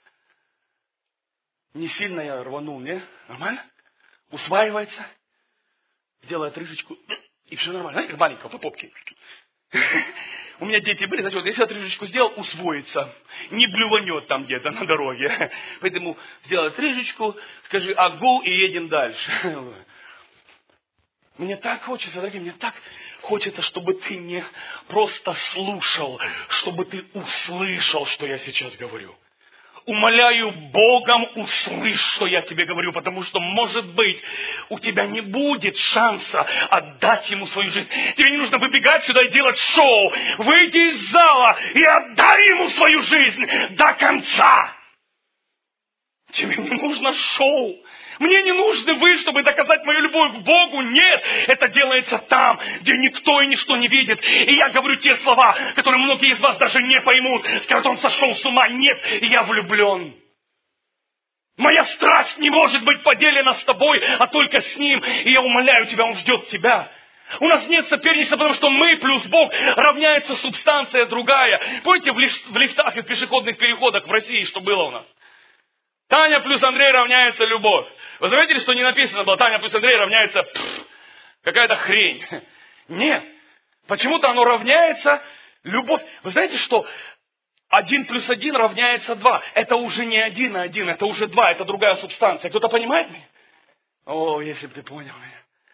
Не сильно я рванул, не? Нормально? Усваивается. Сделай отрыжечку. И все нормально. Знаете, как маленького по попке. У меня дети были, значит, вот, если отрыжечку сделал, усвоится. Не блюванет там где-то на дороге. Поэтому сделай отрыжечку, скажи агу и едем дальше. Мне так хочется, дорогие, мне так хочется, чтобы ты не просто слушал, чтобы ты услышал, что я сейчас говорю. Умоляю Богом, услышь, что я тебе говорю, потому что, может быть, у тебя не будет шанса отдать ему свою жизнь. Тебе не нужно выбегать сюда и делать шоу. Выйди из зала и отдай ему свою жизнь до конца. Тебе не нужно шоу. Мне не нужны вы, чтобы доказать мою любовь к Богу. Нет, это делается там, где никто и ничто не видит. И я говорю те слова, которые многие из вас даже не поймут. Скажут, он сошел с ума. Нет, я влюблен. Моя страсть не может быть поделена с тобой, а только с Ним. И я умоляю тебя, Он ждет тебя. У нас нет соперничества, потому что мы плюс Бог равняется субстанция другая. Помните, в, лиф- в лифтах и в пешеходных переходах в России, что было у нас? Таня плюс Андрей равняется любовь. Вы заметили, что не написано было, Таня плюс Андрей равняется пфф, какая-то хрень. Нет. Почему-то оно равняется любовь. Вы знаете, что один плюс один равняется два. Это уже не один на один, это уже два, это другая субстанция. Кто-то понимает меня? О, если бы ты понял меня.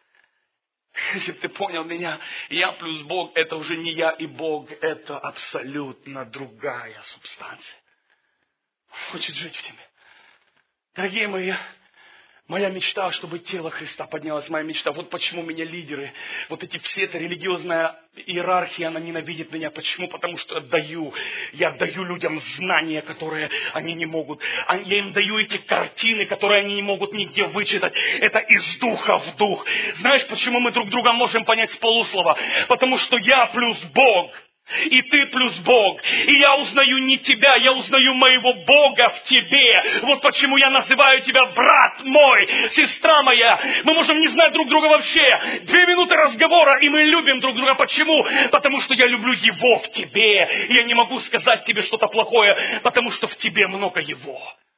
Если бы ты понял меня, я плюс Бог, это уже не я и Бог, это абсолютно другая субстанция. Хочет жить в тебе. Дорогие мои, моя мечта, чтобы тело Христа поднялось, моя мечта. Вот почему меня лидеры, вот эти все, эта религиозная иерархия, она ненавидит меня. Почему? Потому что я даю, я даю людям знания, которые они не могут. Я им даю эти картины, которые они не могут нигде вычитать. Это из духа в дух. Знаешь, почему мы друг друга можем понять с полуслова? Потому что я плюс Бог. И ты плюс Бог. И я узнаю не тебя, я узнаю моего Бога в тебе. Вот почему я называю тебя брат мой, сестра моя. Мы можем не знать друг друга вообще. Две минуты разговора, и мы любим друг друга. Почему? Потому что я люблю Его в тебе. И я не могу сказать тебе что-то плохое, потому что в тебе много Его.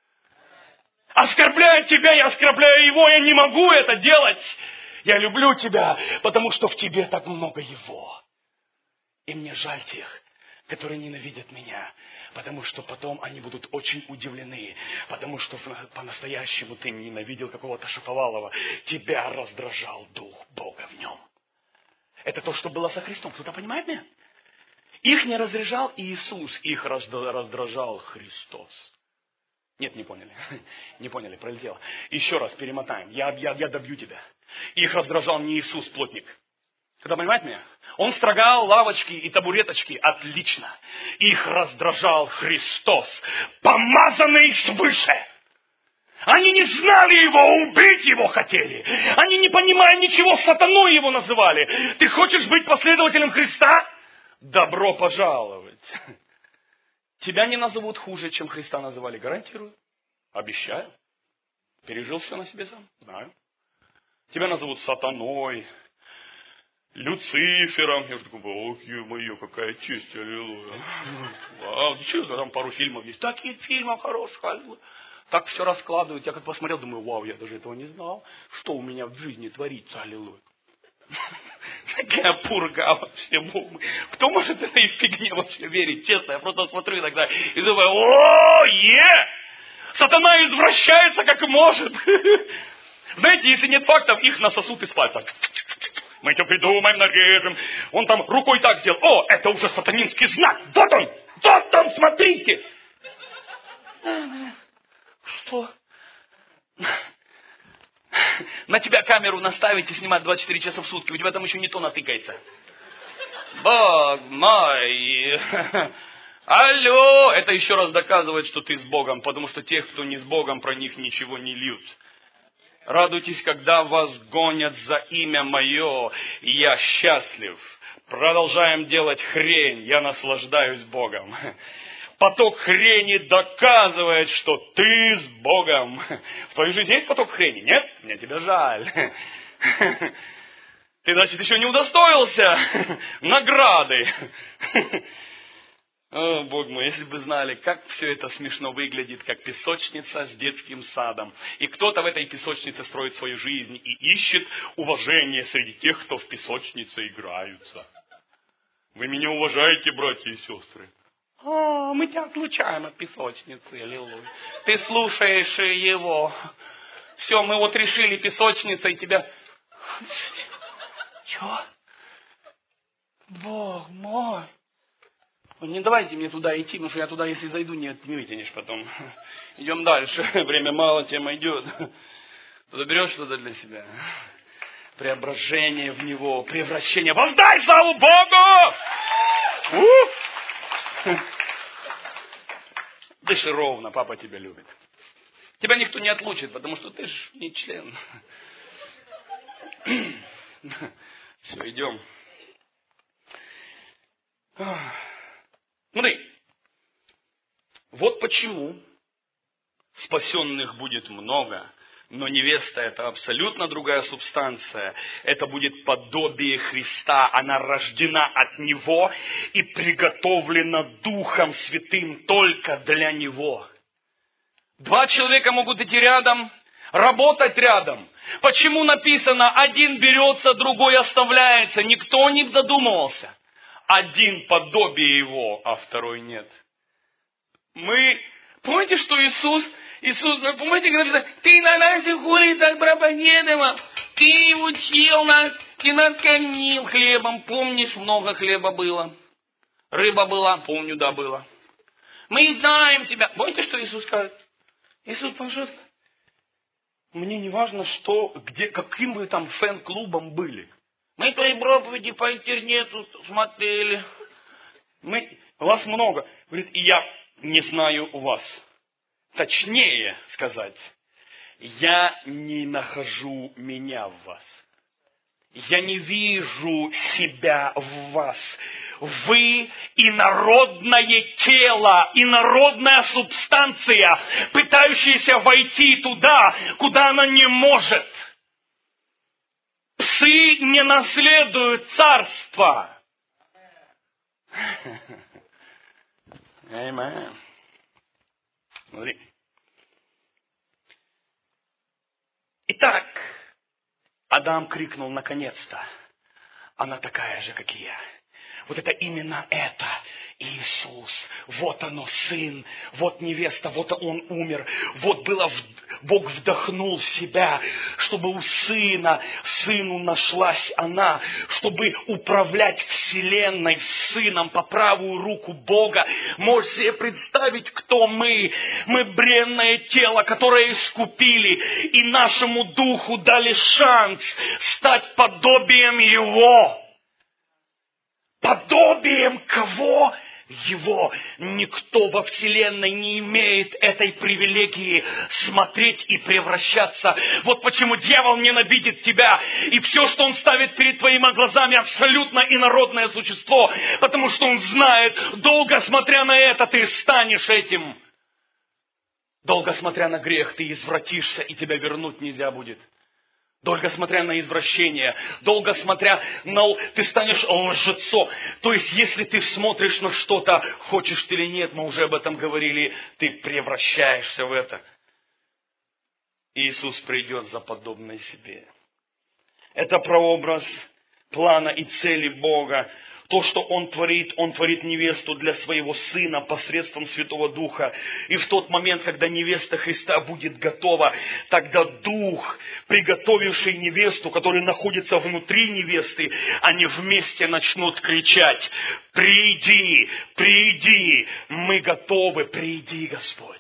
Оскорбляя тебя, я оскорбляю Его, я не могу это делать. Я люблю тебя, потому что в тебе так много Его. И мне жаль тех, которые ненавидят меня, потому что потом они будут очень удивлены, потому что по-настоящему ты ненавидел какого-то Шаповалова, тебя раздражал Дух Бога в нем. Это то, что было со Христом. Кто-то понимает меня? Их не раздражал Иисус, их раздражал Христос. Нет, не поняли. Не поняли, пролетело. Еще раз перемотаем. Я, я, я добью тебя. Их раздражал не Иисус, плотник. Когда понимаете меня? Он строгал лавочки и табуреточки. Отлично. Их раздражал Христос, помазанный свыше. Они не знали Его, убить Его хотели. Они, не понимая ничего, сатаной Его называли. Ты хочешь быть последователем Христа? Добро пожаловать. Тебя не назовут хуже, чем Христа называли. Гарантирую. Обещаю. Пережил все на себе сам. Знаю. Тебя назовут сатаной, Люцифером. Я же такой, ох, ё-моё, какая честь, аллилуйя. Вау, честно, там пару фильмов есть. Таких фильмов хороших, аллилуйя. Так все раскладывают. Я как посмотрел, думаю, вау, я даже этого не знал. Что у меня в жизни творится, аллилуйя. Такая пурга вообще. Кто может этой фигне вообще верить? Честно, я просто смотрю иногда и думаю, о, е! Сатана извращается как может. Знаете, если нет фактов, их насосут из пальца. Мы это придумаем, нарежем. Он там рукой так сделал. О, это уже сатанинский знак. Вот он, вот он, смотрите. Что? На тебя камеру наставить и снимать двадцать четыре часа в сутки. У тебя там еще не то натыкается. Бог мой. Алло. Это еще раз доказывает, что ты с Богом. Потому что тех, кто не с Богом, про них ничего не льют. Радуйтесь, когда вас гонят за имя мое, и я счастлив. Продолжаем делать хрень, я наслаждаюсь Богом. Поток хрени доказывает, что ты с Богом. В твоей жизни есть поток хрени? Нет? Мне тебя жаль. Ты, значит, еще не удостоился награды. О, Бог мой, если бы знали, как все это смешно выглядит, как песочница с детским садом. И кто-то в этой песочнице строит свою жизнь и ищет уважение среди тех, кто в песочнице играются. Вы меня уважаете, братья и сестры? А, мы тебя отлучаем от песочницы, аллилуйя. Ты слушаешь его. Все, мы вот решили песочница и тебя... Чего? Бог мой. Не давайте мне туда идти, потому что я туда, если зайду, не, не вытянешь потом. Идем дальше. Время мало, тема идет. Ты берешь что-то для себя. Преображение в него, превращение. Воздай славу Богу! У! Дыши ровно, папа тебя любит. Тебя никто не отлучит, потому что ты ж не член. Все, идем. Смотри, вот почему спасенных будет много, но невеста – это абсолютно другая субстанция. Это будет подобие Христа. Она рождена от Него и приготовлена Духом Святым только для Него. Два человека могут идти рядом, работать рядом. Почему написано, один берется, другой оставляется? Никто не додумывался. Один подобие Его, а второй нет. Мы, помните, что Иисус, Иисус, помните, говорит, ты на наших улицах проповедовал, ты учил нас, ты нас кормил хлебом. Помнишь, много хлеба было? Рыба была, помню, да, было. Мы знаем тебя. Помните, что Иисус скажет? Иисус, пожалуйста, мне не важно, что, где, каким вы там фэн-клубом были. Мы твои проповеди по интернету смотрели. Мы, вас много. Говорит, и я не знаю у вас. Точнее сказать, я не нахожу меня в вас. Я не вижу себя в вас. Вы инородное тело, инородная субстанция, пытающаяся войти туда, куда она не может. Псы не наследуют царство. Аминь. Смотри. Итак, Адам крикнул наконец-то. Она такая же, как и я. Вот это именно это Иисус. Вот оно, Сын, вот невеста, вот Он умер. Вот было, Бог вдохнул в себя, чтобы у Сына, Сыну нашлась она, чтобы управлять Вселенной с Сыном по правую руку Бога. Можешь себе представить, кто мы? Мы бренное тело, которое искупили, и нашему духу дали шанс стать подобием Его. Подобием кого? Его. Никто во Вселенной не имеет этой привилегии смотреть и превращаться. Вот почему дьявол ненавидит тебя. И все, что он ставит перед твоими глазами, абсолютно инородное существо. Потому что он знает, долго смотря на это, ты станешь этим. Долго смотря на грех, ты извратишься, и тебя вернуть нельзя будет. Долго смотря на извращение, долго смотря на... Ты станешь лжецом. То есть, если ты смотришь на что-то, хочешь ты или нет, мы уже об этом говорили, ты превращаешься в это. Иисус придет за подобное себе. Это прообраз плана и цели Бога. То, что Он творит, Он творит невесту для Своего Сына посредством Святого Духа. И в тот момент, когда невеста Христа будет готова, тогда Дух, приготовивший невесту, который находится внутри невесты, они вместе начнут кричать: «Приди, приди, мы готовы, приди, Господь».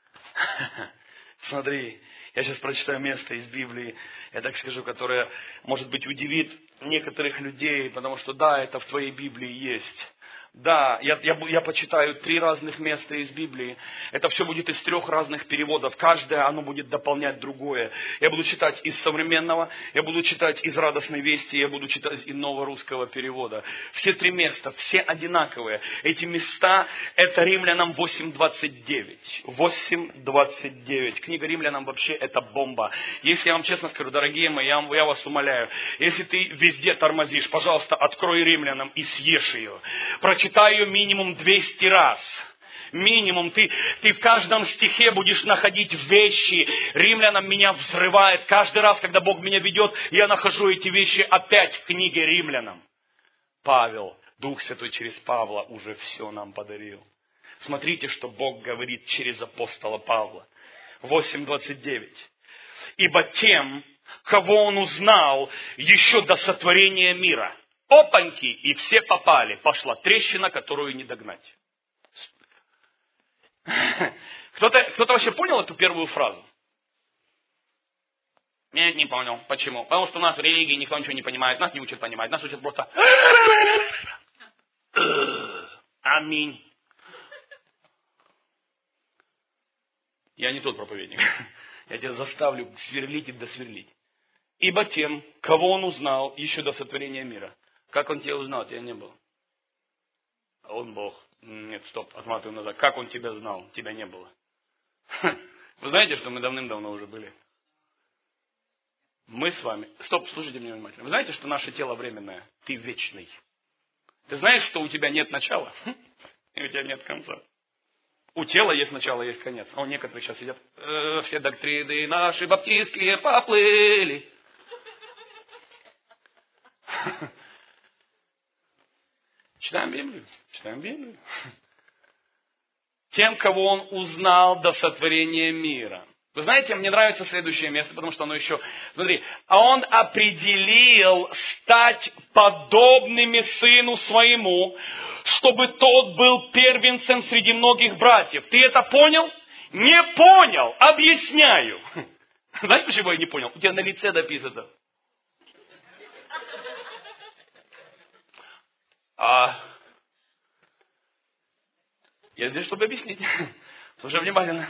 Смотри, я сейчас прочитаю место из Библии, я так скажу, которое, может быть, удивит некоторых людей, потому что да, это в твоей Библии есть. Да, я, я, я почитаю три разных места из Библии. Это все будет из трех разных переводов. Каждое оно будет дополнять другое. Я буду читать из современного, я буду читать из радостной вести, я буду читать из иного русского перевода. Все три места, все одинаковые. Эти места, это Римлянам восемь двадцать девять. восемь двадцать девять. Книга Римлянам вообще это бомба. Если я вам честно скажу, дорогие мои, я, я вас умоляю, если ты везде тормозишь, пожалуйста, открой Римлянам и съешь ее. Читай ее минимум двести раз. Минимум. Ты, ты в каждом стихе будешь находить вещи. Римлянам меня взрывает. Каждый раз, когда Бог меня ведет, я нахожу эти вещи опять в книге Римлянам. Павел, Дух Святой через Павла уже все нам подарил. Смотрите, что Бог говорит через апостола Павла. восемь двадцать девять. Ибо тем, кого Он узнал еще до сотворения мира, опаньки, и все попали. Пошла трещина, которую не догнать. Кто-то, кто-то вообще понял эту первую фразу? Нет, не понял. Почему? Потому что у нас в религии никто ничего не понимает. Нас не учат понимать. Нас учат просто... Аминь. Я не тот проповедник. Я тебя заставлю сверлить и досверлить. Ибо тем, кого Он узнал еще до сотворения мира. Как Он тебя узнал? Тебя не было. Он Бог. Нет, стоп, отматываем назад. Как Он тебя знал? Тебя не было. Вы знаете, что мы давным-давно уже были? Мы с вами... Стоп, слушайте меня внимательно. Вы знаете, что наше тело временное? Ты вечный. Ты знаешь, что у тебя нет начала? И у тебя нет конца. У тела есть начало, есть конец. А у некоторых сейчас сидят, э, все доктрины наши баптистские поплыли. Читаем Библию. Читаем Библию. Тем, кого он узнал до сотворения мира. Вы знаете, мне нравится следующее место, потому что оно еще... Смотри, а он определил стать подобными сыну своему, чтобы тот был первенцем среди многих братьев. Ты это понял? Не понял. Объясняю. Знаешь, почему я не понял? У тебя на лице написано. А... Я здесь, чтобы объяснить. Слушай внимательно.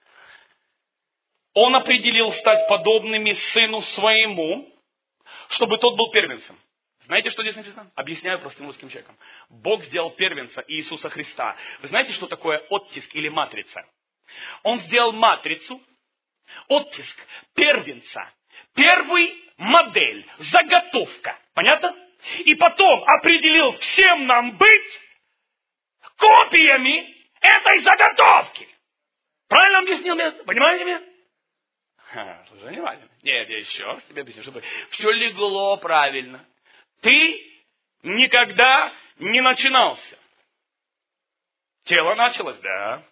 Он определил стать подобными сыну своему, чтобы тот был первенцем. Знаете, что здесь написано? Объясняю простым русским человеком. Бог сделал первенца Иисуса Христа. Вы знаете, что такое оттиск или матрица? Он сделал матрицу, оттиск первенца. Первый модель, заготовка. Понятно? И потом определил всем нам быть копиями этой заготовки. Правильно объяснил место? Понимаете меня? Ха, слушай, внимательно. Нет, я еще раз тебе объясню, чтобы все легло правильно. Ты никогда не начинался. Тело началось, да.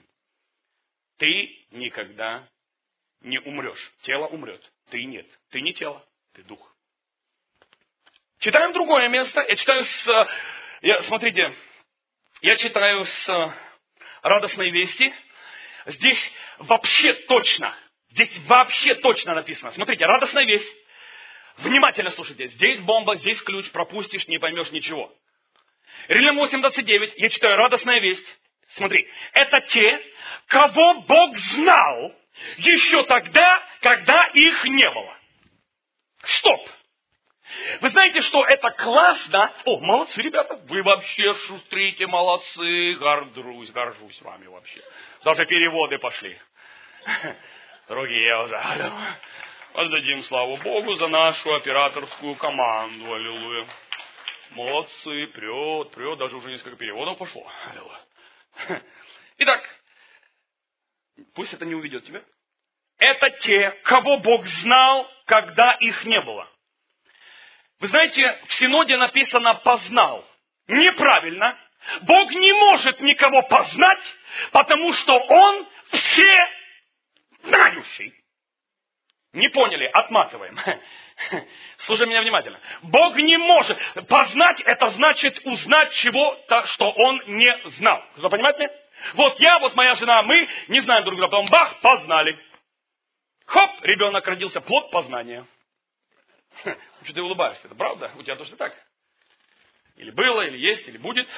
Ты никогда не умрешь. Тело умрет. Ты нет. Ты не тело, ты дух. Читаем другое место. Я читаю с... Я, смотрите, я читаю с радостной вести. Здесь вообще точно, здесь вообще точно написано. Смотрите, радостная весть. Внимательно слушайте. Здесь бомба, здесь ключ, пропустишь, не поймешь ничего. Римлянам восемь двадцать девять, я читаю радостная весть. Смотри, это те, кого Бог знал еще тогда, когда их не было. Стоп! Вы знаете, что это классно? О, молодцы, ребята, вы вообще шустрите, молодцы, горжусь, горжусь вами вообще. Даже переводы пошли. Другие уже. Отдадим славу Богу за нашу операторскую команду. Аллилуйя. Молодцы, прет, прет, даже уже несколько переводов пошло. Аллилуйя. Итак, пусть это не уведет тебя. Это те, кого Бог знал, когда их не было. Вы знаете, в Синоде написано «познал». Неправильно. Бог не может никого познать, потому что Он все знающий. Не поняли? Отматываем. Слушай меня внимательно. Бог не может. Познать, это значит узнать чего-то, что Он не знал. Вы понимаете меня? Вот я, вот моя жена, мы не знаем друг друга. Потом бах, познали. Хоп, ребенок родился, плод познания. Что ты улыбаешься? Это правда? У тебя тоже так? Или было, или есть, или будет.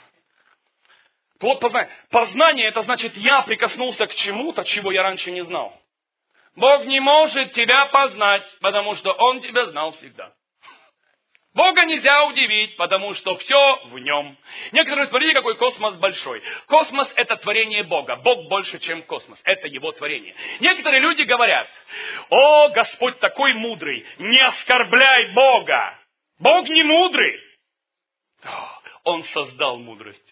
Плод познания. Познание, это значит, я прикоснулся к чему-то, чего я раньше не знал. Бог не может тебя познать, потому что Он тебя знал всегда. Бога нельзя удивить, потому что все в Нем. Некоторые говорят, смотрите, какой космос большой. Космос – это творение Бога. Бог больше, чем космос. Это Его творение. Некоторые люди говорят, о, Господь такой мудрый, не оскорбляй Бога. Бог не мудрый. Он создал мудрость.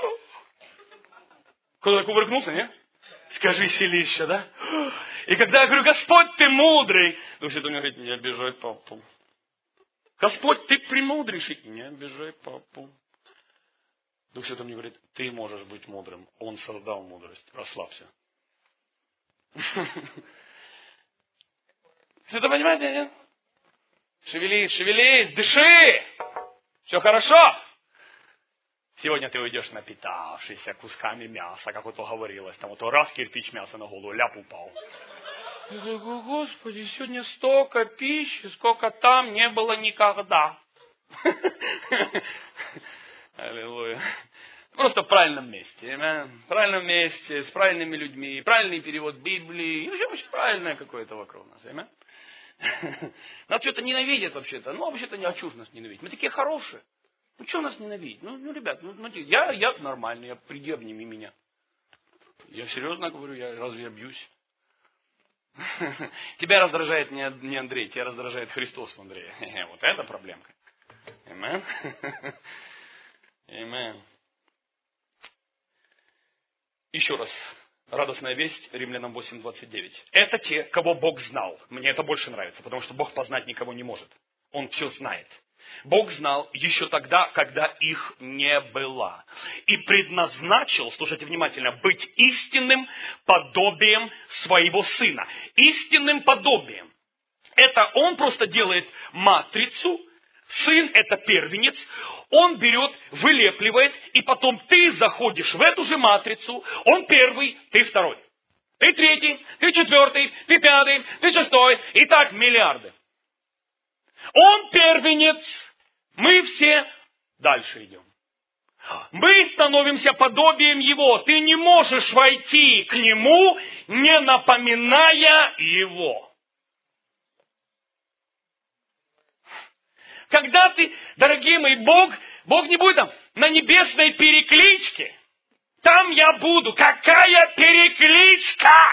Кто-то кувыркнулся, не? Скажи, селище, да? И когда я говорю, Господь, ты мудрый, Дух Святой мне говорит, не обижай папу. Господь, ты премудрейший, не обижай папу. Дух Святой мне говорит, ты можешь быть мудрым. Он создал мудрость. Расслабься. Что-то понимаете, нет? Шевелись, шевелись, дыши. Все хорошо. Сегодня ты уйдешь напитавшийся кусками мяса, как вот говорилось. Там вот раз кирпич мяса на голову, ляп упал. Я говорю, Господи, сегодня столько пищи, сколько там не было никогда. Аллилуйя. Просто в правильном месте. В правильном месте, с правильными людьми, правильный перевод Библии. И вообще правильное какое-то вокруг нас. Нас что-то ненавидят вообще-то. Ну, вообще-то не, а чушь нас ненавидеть. Мы такие хорошие. Ну, что нас ненавидеть? Ну, ну ребят, ну, я, я нормальный, я приди, обними меня. Я серьезно говорю, я разве я бьюсь? Тебя раздражает не, не Андрей, тебя раздражает Христос в Андрее. Вот это проблемка. Амен. Амен. Еще раз. Радостная весть, Римлянам восемь двадцать девять. Это те, кого Бог знал. Мне это больше нравится, потому что Бог познать никого не может. Он все знает. Бог знал еще тогда, когда их не было. И предназначил, слушайте внимательно, быть истинным подобием своего Сына. Истинным подобием. Это Он просто делает матрицу. Сын – это первенец. Он берет, вылепливает, и потом ты заходишь в эту же матрицу. Он первый, ты второй. Ты третий, ты четвертый, ты пятый, ты шестой. И так миллиарды. Он первенец, мы все дальше идем. Мы становимся подобием Его. Ты не можешь войти к Нему, не напоминая Его. Когда ты, дорогие мои, Бог, Бог не будет там на небесной перекличке. Там я буду. Какая перекличка?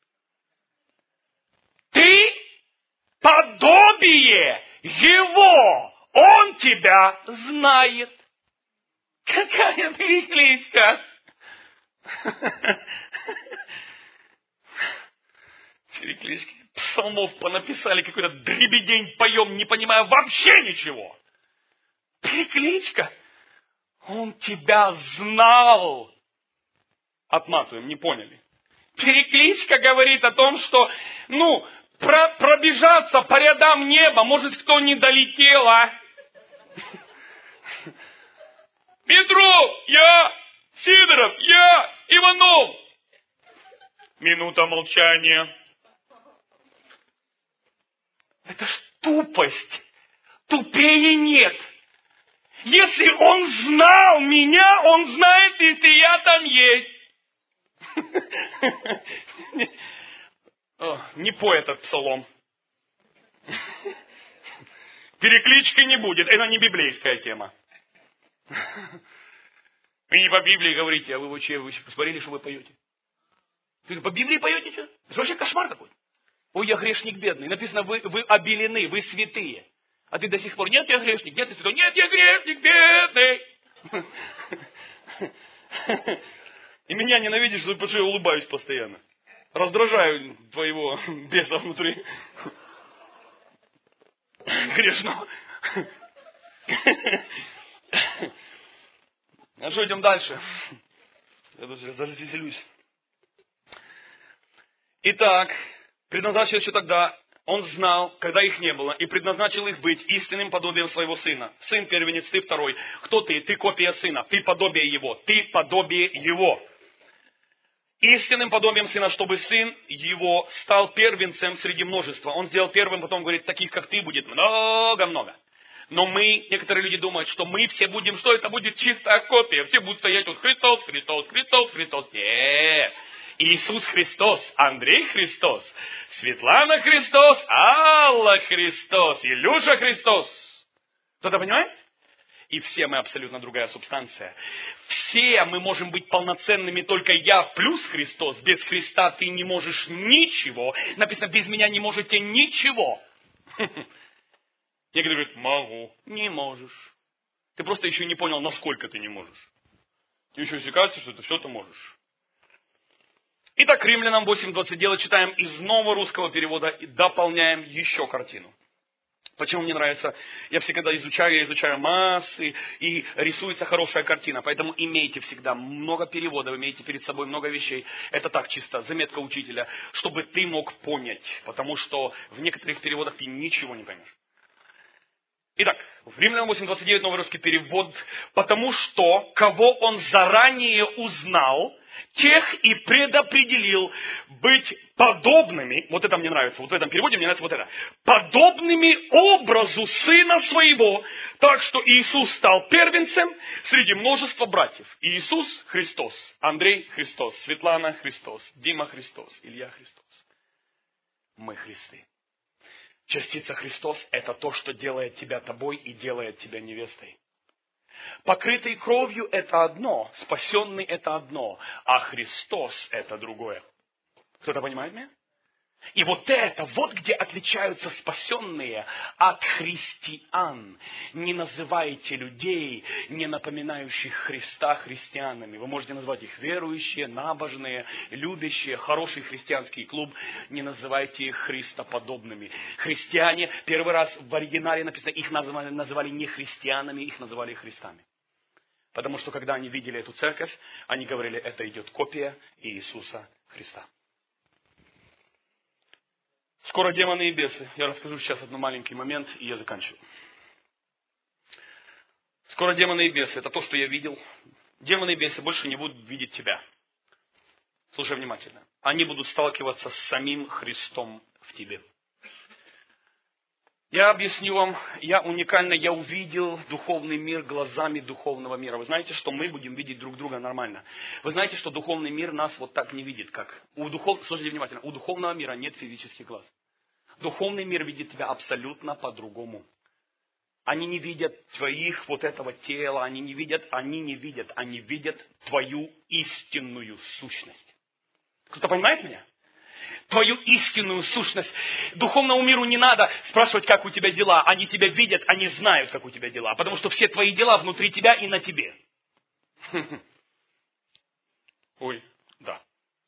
Ты подобие Его. Он тебя знает. Какая перекличка? Переклички. Псалмов понаписали, какой-то дребедень поем, не понимая вообще ничего. Перекличка. Он тебя знал. Отматываем, не поняли. Перекличка говорит о том, что, ну, про, пробежаться по рядам неба, может, кто не долетел, а? Петров, я, Сидоров, я, Иванов. Минута молчания. Это ж тупость. Тупее нет. Если он знал меня, он знает, если я там есть. Не пой этот псалом. Переклички не будет. Это не библейская тема. Вы не по Библии говорите, а вы вообще вы посмотрели, что вы поете. Вы по Библии поете что? Это вообще кошмар какой-то. Ой, я грешник бедный. Написано, вы, вы обелены, вы святые. А ты до сих пор, нет, я грешник, нет, я святой, нет, я грешник бедный. И меня ненавидишь, потому что я улыбаюсь постоянно. Раздражаю твоего беса внутри. Грешно. А что, идем дальше? Я даже развеселюсь. Итак, предназначил еще тогда, он знал, когда их не было, и предназначил их быть истинным подобием своего сына. Сын первенец, ты второй. Кто ты? Ты копия сына, ты подобие его, ты подобие его. Истинным подобием сына, чтобы сын его стал первенцем среди множества. Он сделал первым, потом говорит, таких как ты будет много-много. Но мы, некоторые люди думают, что мы все будем, что это будет чистая копия. Все будут стоять тут Христос, Христос, Христос, Христос. Нет. Иисус Христос, Андрей Христос, Светлана Христос, Алла Христос, Илюша Христос. Кто-то понимает? И все мы абсолютно другая субстанция. Все мы можем быть полноценными, только я плюс Христос. Без Христа ты не можешь ничего. Написано, без меня не можете ничего. Некоторые говорят, могу. Не можешь. Ты просто еще не понял, насколько ты не можешь. Тебе еще все кажется, что ты все-то можешь. Итак, Римлянам восемь двадцать девять читаем из нового русского перевода и дополняем еще картину. Почему мне нравится? Я всегда изучаю, я изучаю массы, и рисуется хорошая картина. Поэтому имейте всегда много переводов, имейте перед собой много вещей. Это так чисто, заметка учителя, чтобы ты мог понять. Потому что в некоторых переводах ты ничего не поймешь. Итак, в Римлянам восемь двадцать девять новый русский перевод. Потому что, кого он заранее узнал, тех и предопределил быть подобными, вот это мне нравится, вот в этом переводе мне нравится вот это, подобными образу Сына Своего, так что Иисус стал первенцем среди множества братьев. Иисус Христос, Андрей Христос, Светлана Христос, Дима Христос, Илья Христос. Мы Христы. Частица Христос – это то, что делает тебя тобой и делает тебя невестой. Покрытый кровью – это одно, спасенный – это одно, а Христос – это другое. Кто-то понимает меня? И вот это, вот где отличаются спасенные от христиан. Не называйте людей, не напоминающих Христа, христианами. Вы можете назвать их верующие, набожные, любящие, хороший христианский клуб. Не называйте их христоподобными. Христиане, первый раз в оригинале написано, их называли, называли не христианами, их называли Христами. Потому что когда они видели эту церковь, они говорили, это идет копия Иисуса Христа. Скоро демоны и бесы. Я расскажу сейчас один маленький момент, и я заканчиваю. Скоро демоны и бесы. Это то, что я видел. Демоны и бесы больше не будут видеть тебя. Слушай внимательно. Они будут сталкиваться с самим Христом в тебе. Я объясню вам, я уникально, я увидел духовный мир глазами духовного мира. Вы знаете, что мы будем видеть друг друга нормально. Вы знаете, что духовный мир нас вот так не видит, как у духов... Слушайте внимательно, у духовного мира нет физических глаз. Духовный мир видит тебя абсолютно по-другому. Они не видят твоих вот этого тела, они не видят, они не видят, они видят твою истинную сущность. Кто-то понимает меня? Твою истинную сущность. Духовному миру не надо спрашивать, как у тебя дела. Они тебя видят, они знают, как у тебя дела. Потому что все твои дела внутри тебя и на тебе. Ой, да.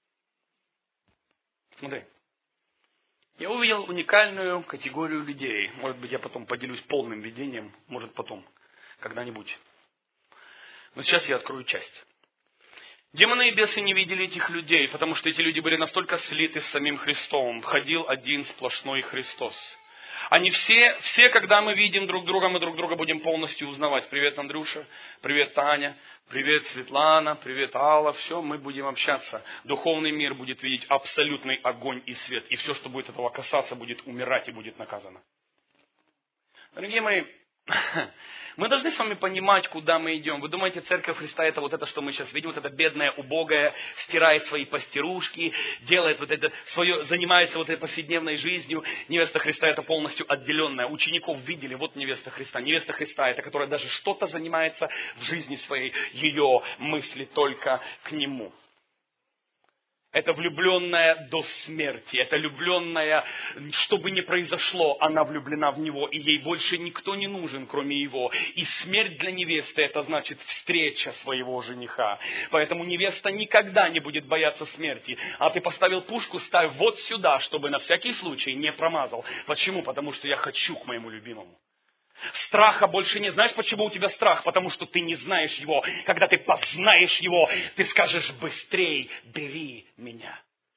Смотри. Я увидел уникальную категорию людей. Может быть, я потом поделюсь полным видением. Может, потом. Когда-нибудь. Но сейчас я открою часть. Демоны и бесы не видели этих людей, потому что эти люди были настолько слиты с самим Христом. Входил один сплошной Христос. Они все, все, когда мы видим друг друга, мы друг друга будем полностью узнавать. Привет, Андрюша, привет, Таня, привет, Светлана, привет, Алла. Все, мы будем общаться. Духовный мир будет видеть абсолютный огонь и свет. И все, что будет этого касаться, будет умирать и будет наказано. Дорогие мои, мы должны с вами понимать, куда мы идем. Вы думаете, Церковь Христа это вот это, что мы сейчас видим, вот это бедное, убогое, стирает свои постирушки, делает вот это свое, занимается вот этой повседневной жизнью. Невеста Христа это полностью отделенная. Учеников видели, вот невеста Христа. Невеста Христа это, которая даже что-то занимается в жизни своей, ее мысли только к Нему. Это влюбленная до смерти. Это влюбленная, что бы ни произошло, она влюблена в него. И ей больше никто не нужен, кроме его. И смерть для невесты, это значит встреча своего жениха. Поэтому невеста никогда не будет бояться смерти. А ты поставил пушку, ставь вот сюда, чтобы на всякий случай не промазал. Почему? Потому что я хочу к моему любимому. Страха больше нет. Знаешь, почему у тебя страх? Потому что ты не знаешь его. Когда ты познаешь его, ты скажешь: быстрей бери меня.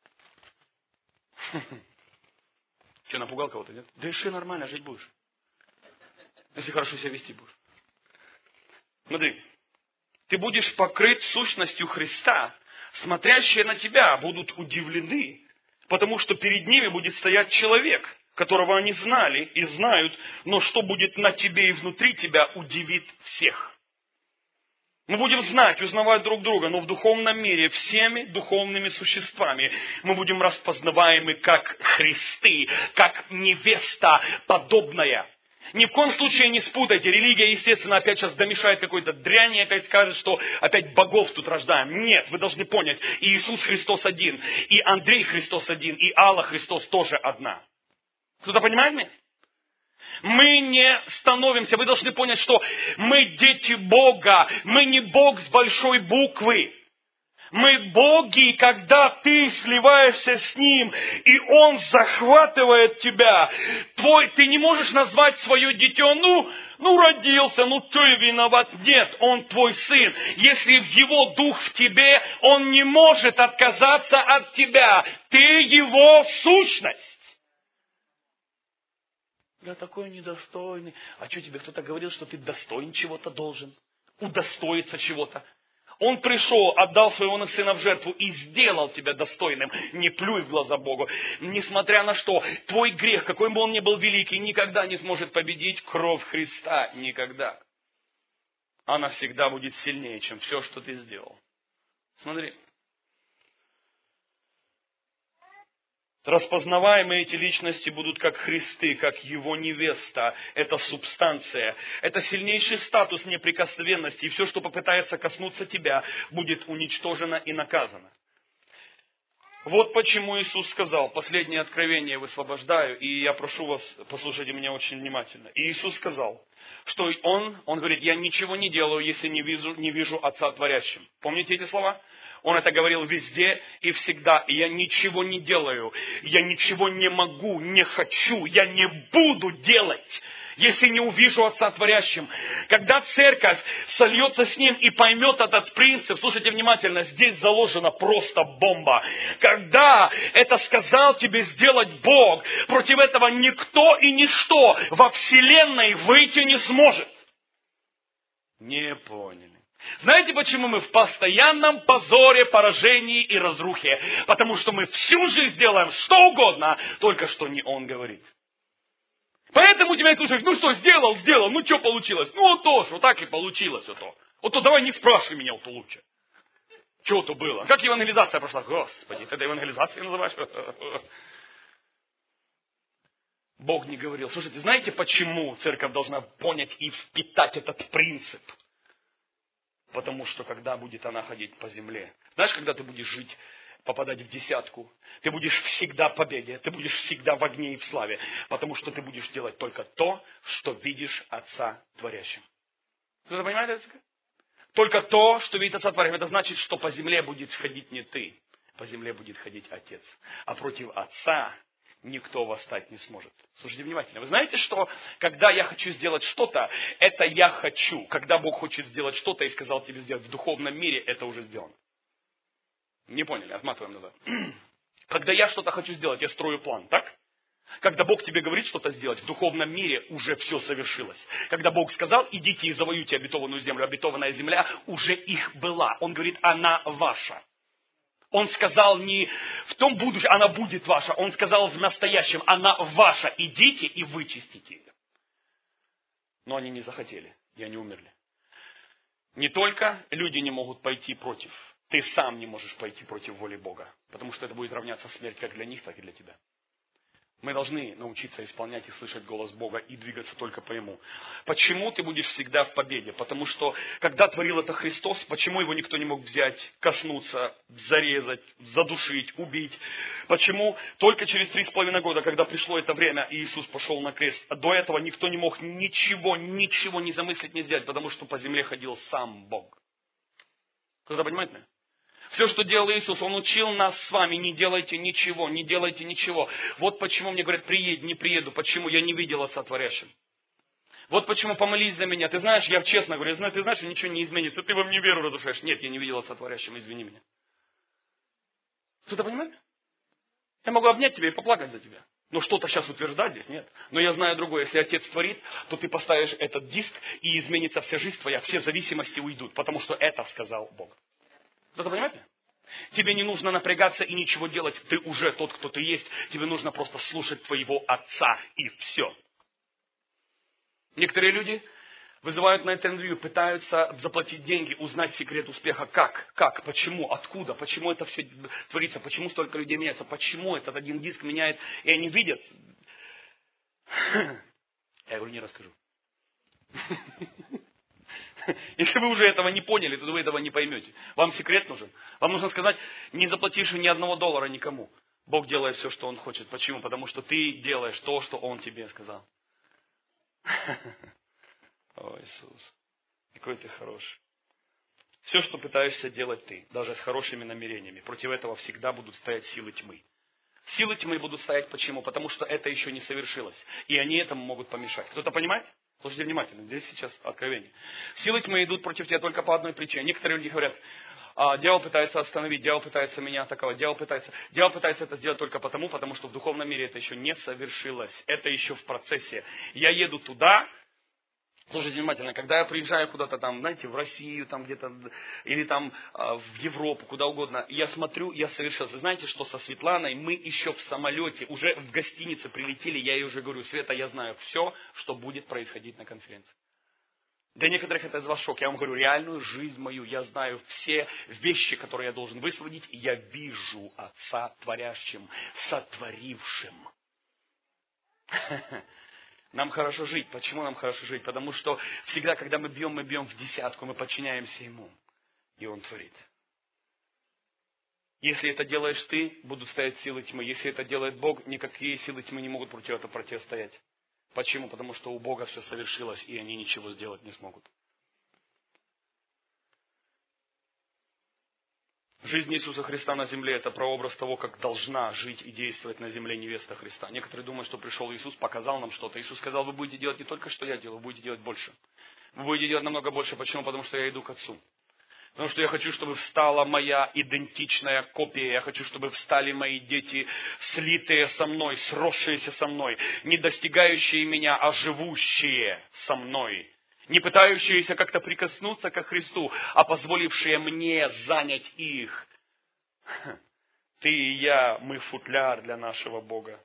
Что, напугал кого-то, нет? Да реши нормально, жить будешь. Если хорошо себя вести будешь. Смотри, ты будешь покрыт сущностью Христа. Смотрящие на тебя будут удивлены, потому что перед ними будет стоять человек, которого они знали и знают, но что будет на тебе и внутри тебя, удивит всех. Мы будем знать, узнавать друг друга, но в духовном мире всеми духовными существами мы будем распознаваемы как Христы, как невеста подобная. Ни в коем случае не спутайте. Религия, естественно, опять сейчас домешает какой-то дрянь и опять скажет, что опять богов тут рождаем. Нет, вы должны понять, и Иисус Христос один, и Андрей Христос один, и Алла Христос тоже одна. Кто-то понимает меня? Мы не становимся, вы должны понять, что мы дети Бога, мы не Бог с большой буквы. Мы боги, когда ты сливаешься с Ним, и Он захватывает тебя. Твой, ты не можешь назвать свое дитё, ну, ну родился, ну ты виноват. Нет, Он твой сын. Если Его дух в тебе, Он не может отказаться от тебя. Ты Его сущность. Я такой недостойный. А что тебе кто-то говорил, что ты достоин чего-то должен? Удостоиться чего-то? Он пришел, отдал своего сына в жертву и сделал тебя достойным. Не плюй в глаза Богу. Несмотря на что, твой грех, какой бы он ни был великий, никогда не сможет победить кровь Христа. Никогда. Она всегда будет сильнее, чем все, что ты сделал. Смотри. Распознаваемые эти личности будут как Христы, как Его невеста. Это субстанция. Это сильнейший статус неприкосновенности. И все, что попытается коснуться тебя, будет уничтожено и наказано. Вот почему Иисус сказал, последнее откровение высвобождаю, и я прошу вас, послушайте меня очень внимательно. И Иисус сказал, что Он, Он говорит, я ничего не делаю, если не вижу, не вижу Отца творящим. Помните эти слова? Он это говорил везде и всегда. И я ничего не делаю, я ничего не могу, не хочу, я не буду делать, если не увижу Отца творящим. Когда церковь сольется с Ним и поймет этот принцип, слушайте внимательно, здесь заложена просто бомба. Когда это сказал тебе сделать Бог, против этого никто и ничто во вселенной выйти не сможет. Не поняли. Знаете, почему мы в постоянном позоре, поражении и разрухе? Потому что мы всю жизнь делаем что угодно, только что не Он говорит. Поэтому тебя слушаешь, ну что, сделал, сделал, ну что получилось? Ну вот то, что так и получилось. Вот то, вот то давай не спрашивай меня, вот то лучше. Что то было? Как евангелизация прошла? Господи, это евангелизация называешь? Бог не говорил. Слушайте, знаете, почему церковь должна понять и впитать этот принцип? Потому что когда будет она ходить по земле, знаешь, когда ты будешь жить, попадать в десятку, ты будешь всегда в победе, ты будешь всегда в огне и в славе, потому что ты будешь делать только то, что видишь Отца творящим. Кто-то понимает это? Только то, что видит Отца творящим. Это значит, что по земле будет ходить не ты, по земле будет ходить Отец. А против Отца никто восстать не сможет. Слушайте внимательно. Вы знаете, что когда я хочу сделать что-то, это я хочу. Когда Бог хочет сделать что-то и сказал тебе сделать в духовном мире, это уже сделано. Не поняли, отматываем назад. Когда я что-то хочу сделать, я строю план, так? Когда Бог тебе говорит что-то сделать, в духовном мире уже все совершилось. Когда Бог сказал, идите и завоюйте обетованную землю, обетованная земля уже их была. Он говорит, она ваша. Он сказал не в том будущем, она будет ваша. Он сказал в настоящем, она ваша. Идите и вычистите ее. Но они не захотели, и они умерли. Не только люди не могут пойти против. Ты сам не можешь пойти против воли Бога. Потому что это будет равняться смерть как для них, так и для тебя. Мы должны научиться исполнять и слышать голос Бога и двигаться только по Ему. Почему ты будешь всегда в победе? Потому что, когда творил это Христос, почему Его никто не мог взять, коснуться, зарезать, задушить, убить? Почему только через три с половиной года, когда пришло это время, и Иисус пошел на крест, до этого никто не мог ничего, ничего не замыслить, не сделать, потому что по земле ходил сам Бог. Кто-то понимает меня? Все, что делал Иисус, Он учил нас с вами, не делайте ничего, не делайте ничего. Вот почему мне говорят, приедь, не приеду. Почему? Я не видел Отца творящим. Вот почему помолись за меня. Ты знаешь, я честно говорю, я знаю, ты знаешь, что ничего не изменится. Ты во мне веру разрушаешь. Нет, я не видел Отца творящим, извини меня. Кто-то понимает? Я могу обнять тебя и поплакать за тебя. Но что-то сейчас утверждать здесь нет. Но я знаю другое. Если Отец творит, то ты поставишь этот диск, и изменится вся жизнь твоя, все зависимости уйдут. Потому что это сказал Бог. Кто-то понимает? Тебе не нужно напрягаться и ничего делать. Ты уже тот, кто ты есть. Тебе нужно просто слушать твоего Отца. И все. Некоторые люди вызывают на это интервью, пытаются заплатить деньги, узнать секрет успеха. Как? Как? Почему? Откуда? Почему это все творится? Почему столько людей меняется? Почему этот один диск меняет? И они видят. Я говорю, не расскажу. Если вы уже этого не поняли, то вы этого не поймете. Вам секрет нужен. Вам нужно сказать, не заплатишь ни одного доллара никому. Бог делает все, что Он хочет. Почему? Потому что ты делаешь то, что Он тебе сказал. О, Иисус, какой ты хороший. Все, что пытаешься делать ты, даже с хорошими намерениями, против этого всегда будут стоять силы тьмы. Силы тьмы будут стоять почему? Потому что это еще не совершилось. И они этому могут помешать. Кто-то понимает? Слушайте внимательно, здесь сейчас откровение. Силы тьмы идут против тебя только по одной причине. Некоторые люди говорят, а, дьявол пытается остановить, дьявол пытается меня атаковать, дьявол пытается... Дьявол пытается это сделать только потому, потому что в духовном мире это еще не совершилось. Это еще в процессе. Я еду туда... Слушайте внимательно, когда я приезжаю куда-то там, знаете, в Россию, там где-то, или там э, в Европу, куда угодно, я смотрю, я совершился. Вы знаете, что со Светланой мы еще в самолете, уже в гостинице прилетели, я ей уже говорю, Света, я знаю все, что будет происходить на конференции. Для некоторых это из вас шок. Я вам говорю, реальную жизнь мою, я знаю все вещи, которые я должен высвободить, и я вижу Отца творящим, сотворившим. Нам хорошо жить. Почему нам хорошо жить? Потому что всегда, когда мы бьем, мы бьем в десятку, мы подчиняемся Ему. И Он творит. Если это делаешь ты, будут стоять силы тьмы. Если это делает Бог, никакие силы тьмы не могут против этого противостоять. Почему? Потому что у Бога все совершилось, и они ничего сделать не смогут. Жизнь Иисуса Христа на земле – это прообраз того, как должна жить и действовать на земле невеста Христа. Некоторые думают, что пришел Иисус, показал нам что-то. Иисус сказал, вы будете делать не только, что я делаю, вы будете делать больше. Вы будете делать намного больше. Почему? Потому что я иду к Отцу. Потому что я хочу, чтобы встала моя идентичная копия. Я хочу, чтобы встали мои дети, слитые со мной, сросшиеся со мной, не достигающие меня, а живущие со мной. Не пытающиеся как-то прикоснуться ко Христу, а позволившие мне занять их. Ты и я, мы футляр для нашего Бога.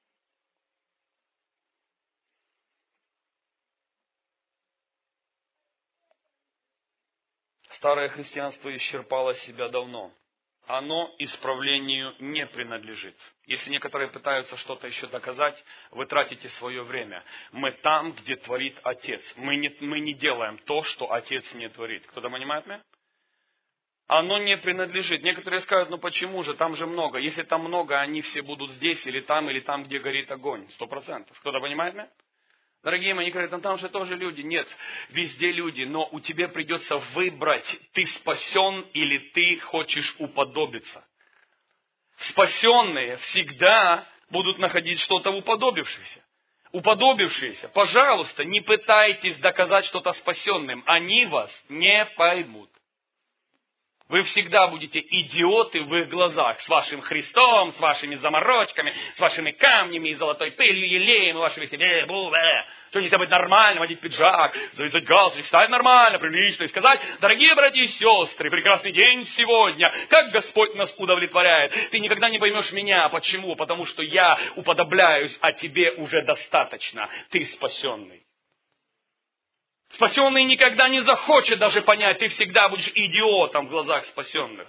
Старое христианство исчерпало себя давно. Оно исправлению не принадлежит. Если некоторые пытаются что-то еще доказать, вы тратите свое время. Мы там, где творит Отец. Мы не, мы не делаем то, что Отец не творит. Кто-то понимает меня? Оно не принадлежит. Некоторые скажут, ну почему же, там же много. Если там много, они все будут здесь, или там, или там, где горит огонь. Сто процентов. Кто-то понимает меня? Дорогие мои, они говорят, ну там же тоже люди. Нет, везде люди, но у тебя придется выбрать, ты спасен или ты хочешь уподобиться. Спасенные всегда будут находить что-то уподобившееся. Уподобившиеся, пожалуйста, не пытайтесь доказать что-то спасенным, они вас не поймут. Вы всегда будете идиоты в их глазах, с вашим Христом, с вашими заморочками, с вашими камнями и золотой пылью, елеем, и вашими себе, бубе. Что нельзя быть нормально, водить пиджак, завязать галстук, стать нормально, прилично и сказать, дорогие братья и сестры, прекрасный день сегодня, как Господь нас удовлетворяет. Ты никогда не поймешь меня. Почему? Потому что я уподобляюсь, а тебе уже достаточно. Ты спасенный. Спасенный никогда не захочет даже понять, ты всегда будешь идиотом в глазах спасенных.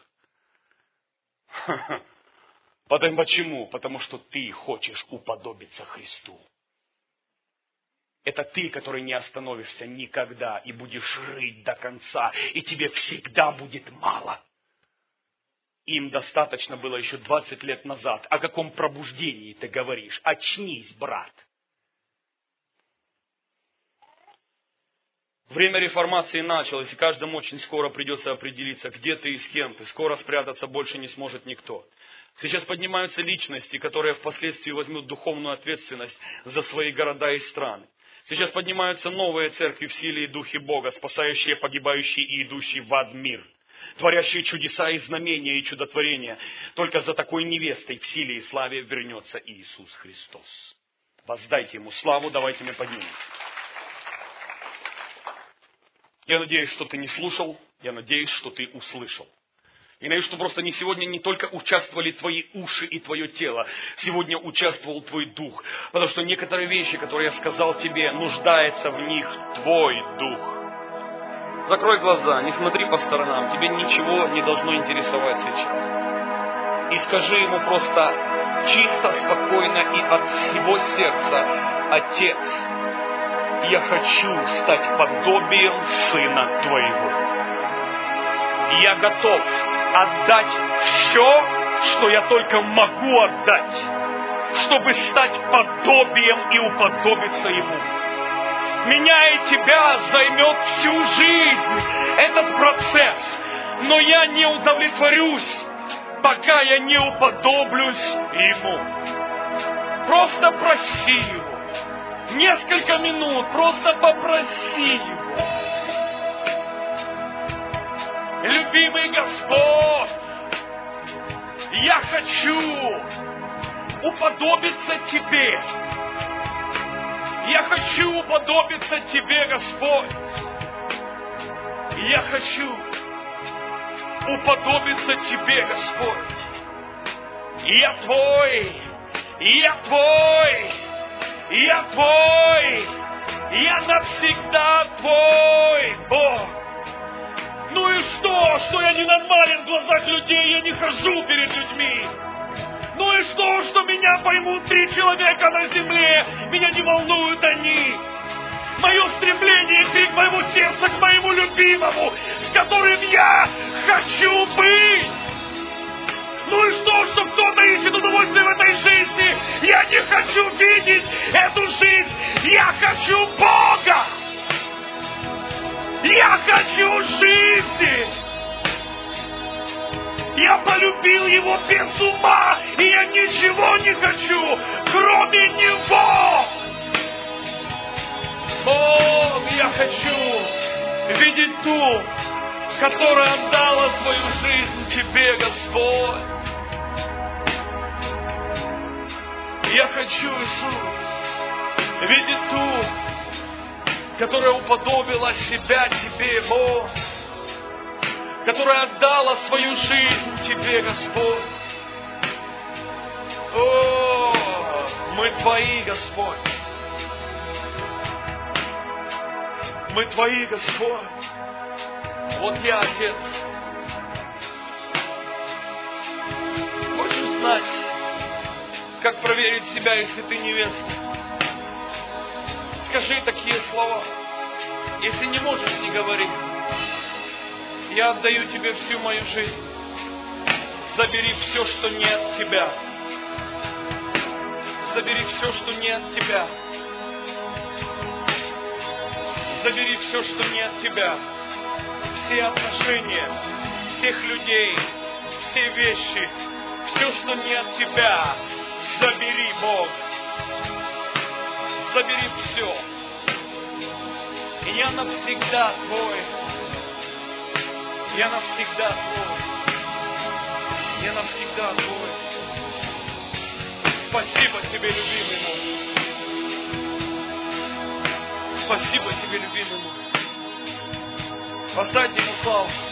Потому, почему? Потому что ты хочешь уподобиться Христу. Это ты, который не остановишься никогда и будешь жить до конца, и тебе всегда будет мало. Им достаточно было еще двадцать лет назад. О каком пробуждении ты говоришь? Очнись, брат. Время реформации началось, и каждому очень скоро придется определиться, где ты и с кем ты. Скоро спрятаться больше не сможет никто. Сейчас поднимаются личности, которые впоследствии возьмут духовную ответственность за свои города и страны. Сейчас поднимаются новые церкви в силе и духе Бога, спасающие погибающий и идущий в ад мир, творящие чудеса и знамения и чудотворения. Только за такой невестой в силе и славе вернется Иисус Христос. Воздайте Ему славу, давайте мы поднимемся. Я надеюсь, что ты не слушал, я надеюсь, что ты услышал. И надеюсь, что просто не сегодня не только участвовали твои уши и твое тело, сегодня участвовал твой дух. Потому что некоторые вещи, которые я сказал тебе, нуждается в них твой дух. Закрой глаза, не смотри по сторонам, тебе ничего не должно интересовать сейчас. И скажи ему просто чисто, спокойно и от всего сердца: Отец, я хочу стать подобием Сына Твоего. Я готов отдать все, что я только могу отдать, чтобы стать подобием и уподобиться Ему. Меня и тебя займет всю жизнь этот процесс, но я не удовлетворюсь, пока я не уподоблюсь Ему. Просто проси Его. Несколько минут, просто попроси Его. Любимый Господь, я хочу уподобиться Тебе. Я хочу уподобиться Тебе, Господь. Я хочу уподобиться Тебе, Господь. Я Твой, я Твой. Я Твой, я навсегда Твой, Бог. Ну и что, что я ненормален в глазах людей, я не хожу перед людьми. Ну и что, что меня поймут три человека на земле, меня не волнуют они. Мое стремление и крик моего сердца к моему любимому, с которым я хочу быть. Ну и что, что кто-то ищет удовольствие в этой жизни? Я не хочу видеть эту жизнь. Я хочу Бога. Я хочу жизни. Я полюбил Его без ума, и я ничего не хочу, кроме Него. Бог, я хочу видеть ту, которая отдала свою жизнь Тебе, Господь. Я хочу, Иисус, видеть ту, которая уподобила себя Тебе, Бог, которая отдала свою жизнь Тебе, Господь. О, мы Твои, Господь. Мы Твои, Господь. Вот я, Отец. Хочешь узнать, как проверить себя, если ты невеста? Скажи такие слова. Если не можешь, не говори. Я отдаю Тебе всю мою жизнь. Забери все, что не от Тебя. Забери все, что не от Тебя. Забери все, что не от Тебя. Все отношения, всех людей, все вещи, все, что не от Тебя. Забери, Бог. Забери все. И я навсегда Твой. Я навсегда Твой. Я навсегда Твой. Спасибо Тебе, любимый мой. Спасибо Тебе, любимый мой. Воздайте Ему славу.